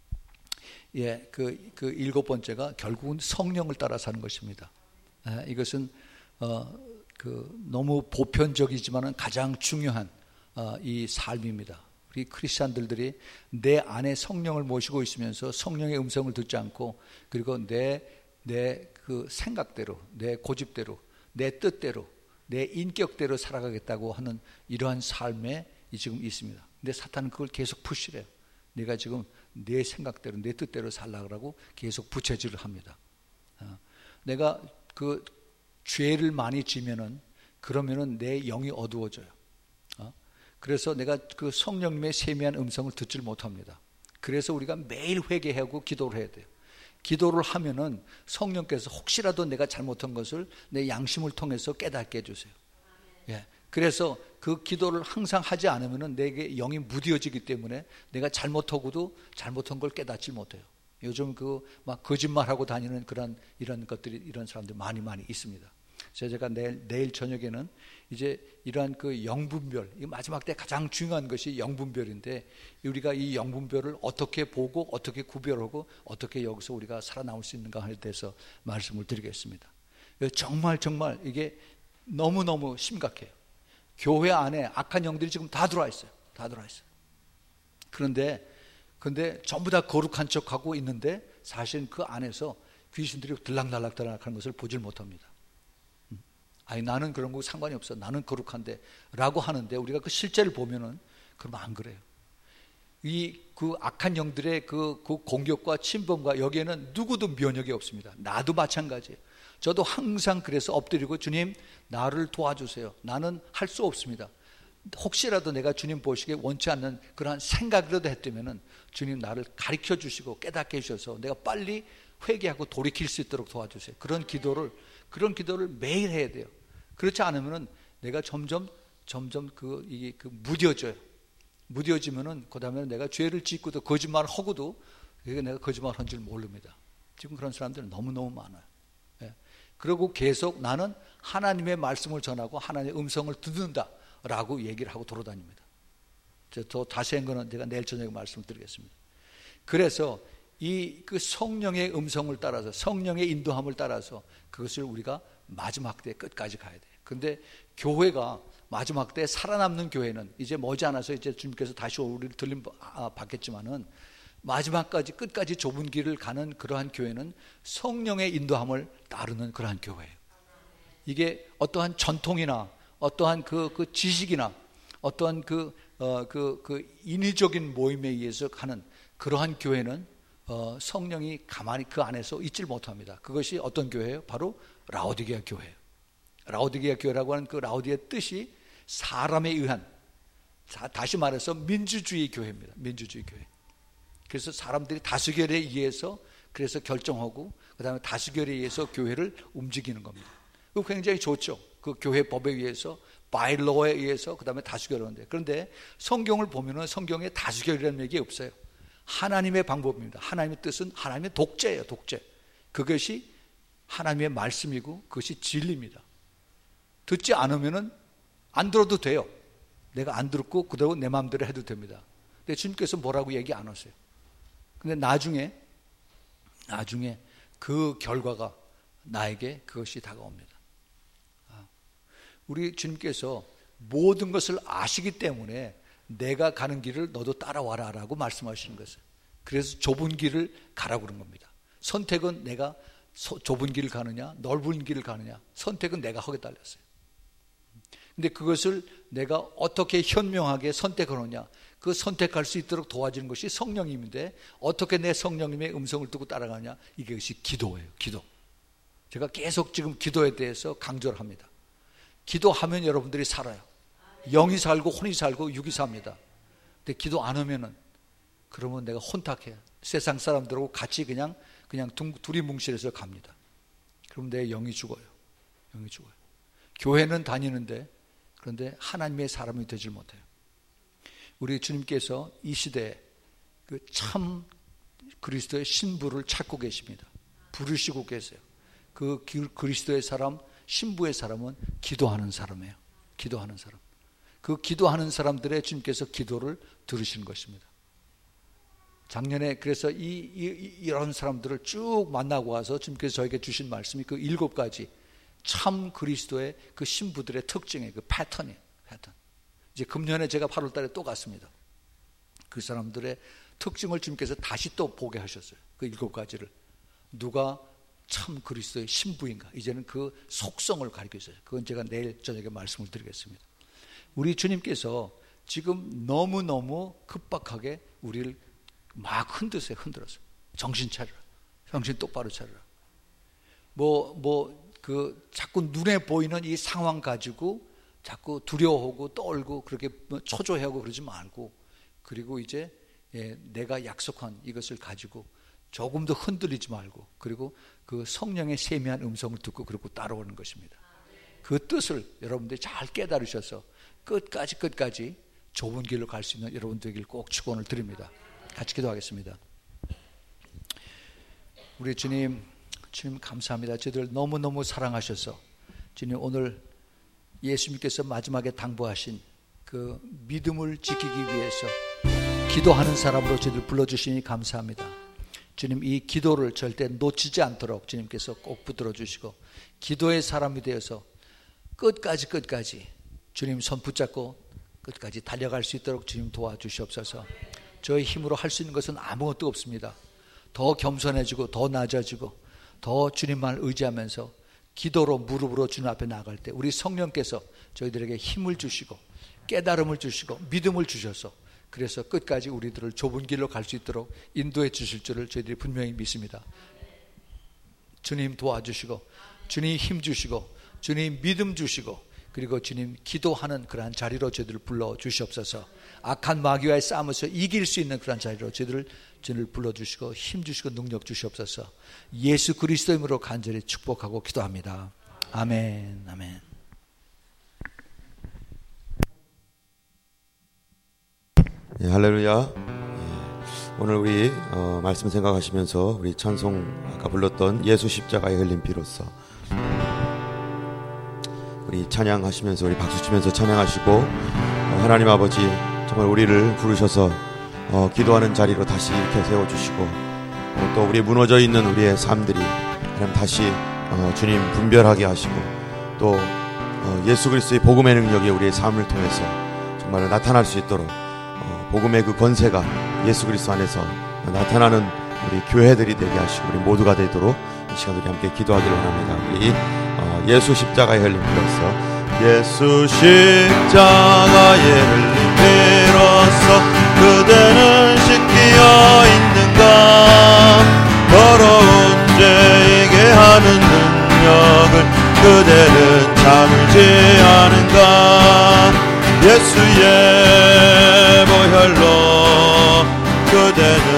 그 일곱 번째가 결국은 성령을 따라 사는 것입니다. 이것은 너무 보편적이지만은 가장 중요한 이 삶입니다. 우리 크리스찬들이 내 안에 성령을 모시고 있으면서 성령의 음성을 듣지 않고 그리고 내 그 생각대로, 내 고집대로, 내 뜻대로, 내 인격대로 살아가겠다고 하는 이러한 삶에 지금 있습니다. 근데 사탄은 그걸 계속 푸시래요. 내가 지금 내 생각대로, 내 뜻대로 살라고 계속 부채질을 합니다. 내가 그 죄를 많이 지면은 그러면은 내 영이 어두워져요. 그래서 내가 그 성령님의 세미한 음성을 듣질 못합니다. 그래서 우리가 매일 회개하고 기도를 해야 돼요. 기도를 하면은 성령께서 혹시라도 내가 잘못한 것을 내 양심을 통해서 깨닫게 해주세요. 예. 그래서 그 기도를 항상 하지 않으면 내게 영이 무뎌지기 때문에 내가 잘못하고도 잘못한 걸 깨닫지 못해요. 요즘 막 거짓말하고 다니는 이런 것들이, 이런 사람들 많이 있습니다. 그래서 제가 내일 저녁에는 이제 이러한 그 영분별, 이 마지막 때 가장 중요한 것이 영분별인데, 우리가 이 영분별을 어떻게 보고 어떻게 구별하고 어떻게 여기서 우리가 살아남을 수 있는가 하는 데서 말씀을 드리겠습니다. 정말 이게 너무너무 심각해요. 교회 안에 악한 영들이 지금 다 들어와 있어요. 그런데 전부 다 거룩한 척하고 있는데 사실은 그 안에서 귀신들이 들락날락하는 것을 보질 못합니다. 아니, 나는 그런 거 상관이 없어, 나는 거룩한데 라고 하는데, 우리가 그 실제를 보면은 그러면 안 그래요. 그 악한 영들의 그 공격과 침범과 여기에는 누구도 면역이 없습니다. 나도 마찬가지예요. 저도 항상 그래서 엎드리고, 주님 나를 도와주세요. 나는 할 수 없습니다. 혹시라도 내가 주님 보시기에 원치 않는 그러한 생각이라도 했다면은 주님 나를 가르쳐 주시고 깨닫게 해주셔서 내가 빨리 회개하고 돌이킬 수 있도록 도와주세요. 그런 기도를 매일 해야 돼요. 그렇지 않으면은 내가 점점 이게 무뎌지면은 그다음에 내가 죄를 짓고도 거짓말을 하고도 내가 거짓말 한 줄 모릅니다. 지금 그런 사람들은 너무너무 많아요. 그리고 계속 나는 하나님의 말씀을 전하고 하나님의 음성을 듣는다라고 얘기를 하고 돌아다닙니다. 더 자세한 거는 제가 내일 저녁에 말씀을 드리겠습니다. 그래서 그 성령의 음성을 따라서, 성령의 인도함을 따라서 그것을 우리가 마지막 때 끝까지 가야 돼요. 근데 교회가 마지막 때 살아남는 교회는 이제 머지않아서 이제 주님께서 다시 우리를 받겠지만은, 마지막까지 끝까지 좁은 길을 가는 그러한 교회는 성령의 인도함을 따르는 그러한 교회예요. 이게 어떠한 전통이나 어떠한 그 지식이나 어떠한 그 인위적인 모임에 의해서 가는 그러한 교회는 성령이 가만히 그 안에서 있질 못합니다. 그것이 어떤 교회예요? 바로 라오디게아 교회예요. 라오디게아 교회라고 하는 그 라오디의 뜻이 사람에 의한, 다시 말해서 민주주의 교회입니다. 민주주의 교회. 그래서 사람들이 다수결에 의해서 그래서 결정하고 그 다음에 다수결에 의해서 교회를 움직이는 겁니다. 그거 굉장히 좋죠. 그 교회 법에 의해서, 바일로에 의해서 그 다음에 다수결을 하는데, 그런데 성경을 보면은 성경에 다수결이라는 얘기 없어요. 하나님의 방법입니다. 하나님의 뜻은 하나님의 독재예요. 독재. 그것이 하나님의 말씀이고 그것이 진리입니다. 듣지 않으면은 안 들어도 돼요. 내가 안 듣고 그대로 내 마음대로 해도 됩니다. 근데 주님께서 뭐라고 얘기 안 하세요. 근데 나중에 그 결과가 나에게 그것이 다가옵니다. 우리 주님께서 모든 것을 아시기 때문에 내가 가는 길을 너도 따라와라 라고 말씀하시는 것을, 그래서 좁은 길을 가라고 그런 겁니다. 선택은 내가 좁은 길을 가느냐 넓은 길을 가느냐, 선택은 내가 하게 달렸어요. 근데 그것을 내가 어떻게 현명하게 선택하느냐, 그 선택할 수 있도록 도와주는 것이 성령님인데, 어떻게 내 성령님의 음성을 듣고 따라가느냐, 이것이 기도예요. 기도. 제가 계속 지금 기도에 대해서 강조를 합니다. 기도하면 여러분들이 살아요. 영이 살고 혼이 살고 육이 삽니다. 근데 기도 안 하면은, 그러면 내가 혼탁해요. 세상 사람들하고 같이 그냥 둘이 뭉실해서 갑니다. 그럼 내 영이 죽어요. 영이 죽어요. 교회는 다니는데, 그런데 하나님의 사람이 되질 못해요. 우리 주님께서 이 시대에 그 참 그리스도의 신부를 찾고 계십니다. 부르시고 계세요. 그 그리스도의 사람, 신부의 사람은 기도하는 사람이에요. 기도하는 사람. 그 기도하는 사람들의 주님께서 기도를 들으시는 것입니다. 작년에 그래서 이런 사람들을 쭉 만나고 와서 주님께서 저에게 주신 말씀이 그 7가지 참 그리스도의 그 신부들의 특징의 그 패턴이에요. 패턴. 이제 금년에 제가 8월 달에 또 갔습니다. 그 사람들의 특징을 주님께서 다시 또 보게 하셨어요. 그 7가지를. 누가 참 그리스도의 신부인가? 이제는 그 속성을 가리켜 있어요. 그건 제가 내일 저녁에 말씀을 드리겠습니다. 우리 주님께서 지금 너무너무 급박하게 우리를 막 흔들어서 정신 차려라. 정신 똑바로 차려라. 자꾸 눈에 보이는 이 상황 가지고 자꾸 두려워하고 떨고 그렇게 초조해하고 그러지 말고, 그리고 이제 내가 약속한 이것을 가지고 조금도 흔들리지 말고, 그리고 그 성령의 세미한 음성을 듣고 그러고 따라오는 것입니다. 그 뜻을 여러분들이 잘 깨달으셔서 끝까지 좁은 길로 갈 수 있는 여러분 되길 꼭 축원을 드립니다. 같이 기도하겠습니다. 우리 주님 감사합니다. 저희들 너무너무 사랑하셔서 주님 오늘 예수님께서 마지막에 당부하신 그 믿음을 지키기 위해서 기도하는 사람으로 저희들 불러주시니 감사합니다. 주님 이 기도를 절대 놓치지 않도록 주님께서 꼭 붙들어 주시고 기도의 사람이 되어서 끝까지 주님 손 붙잡고 끝까지 달려갈 수 있도록 주님 도와주시옵소서. 저희 힘으로 할 수 있는 것은 아무것도 없습니다. 더 겸손해지고 더 낮아지고 더 주님만 의지하면서 기도로 무릎으로 주님 앞에 나갈 때 우리 성령께서 저희들에게 힘을 주시고 깨달음을 주시고 믿음을 주셔서 그래서 끝까지 우리들을 좁은 길로 갈 수 있도록 인도해 주실 줄을 저희들이 분명히 믿습니다. 주님 도와주시고 주님 힘 주시고 주님 믿음 주시고 그리고 주님 기도하는 그러한 자리로 저희들을 불러 주시옵소서. 악한 마귀와의 싸움에서 이길 수 있는 그러한 자리로 저희들을 불러주시고 힘 주시고 능력 주시옵소서. 예수 그리스도 이름으로 간절히 축복하고 기도합니다. 아멘. 아멘. 예, 할렐루야. 오늘 우리 말씀 생각하시면서 우리 찬송 아까 불렀던 예수 십자가의 흘린 피로써 우리 찬양하시면서 우리 박수 치면서 찬양하시고 하나님 아버지 정말 우리를 부르셔서 기도하는 자리로 다시 이렇게 세워주시고 또 우리 무너져 있는 우리의 삶들이 하나님 다시 주님 분별하게 하시고 또 예수 그리스도의 복음의 능력이 우리의 삶을 통해서 정말 나타날 수 있도록 복음의 그 권세가 예수 그리스도 안에서 나타나는 우리 교회들이 되게 하시고 우리 모두가 되도록 이 시간 우리 함께 기도하기를 원합니다. 우리 예수 십자가의 흘린 피로써 예수 십자가의 흘린 피로써 그대는 씻기어 있는가 더러운 죄에게 하는 능력을 그대는 참을지 않은가 예수의 보혈로 그대는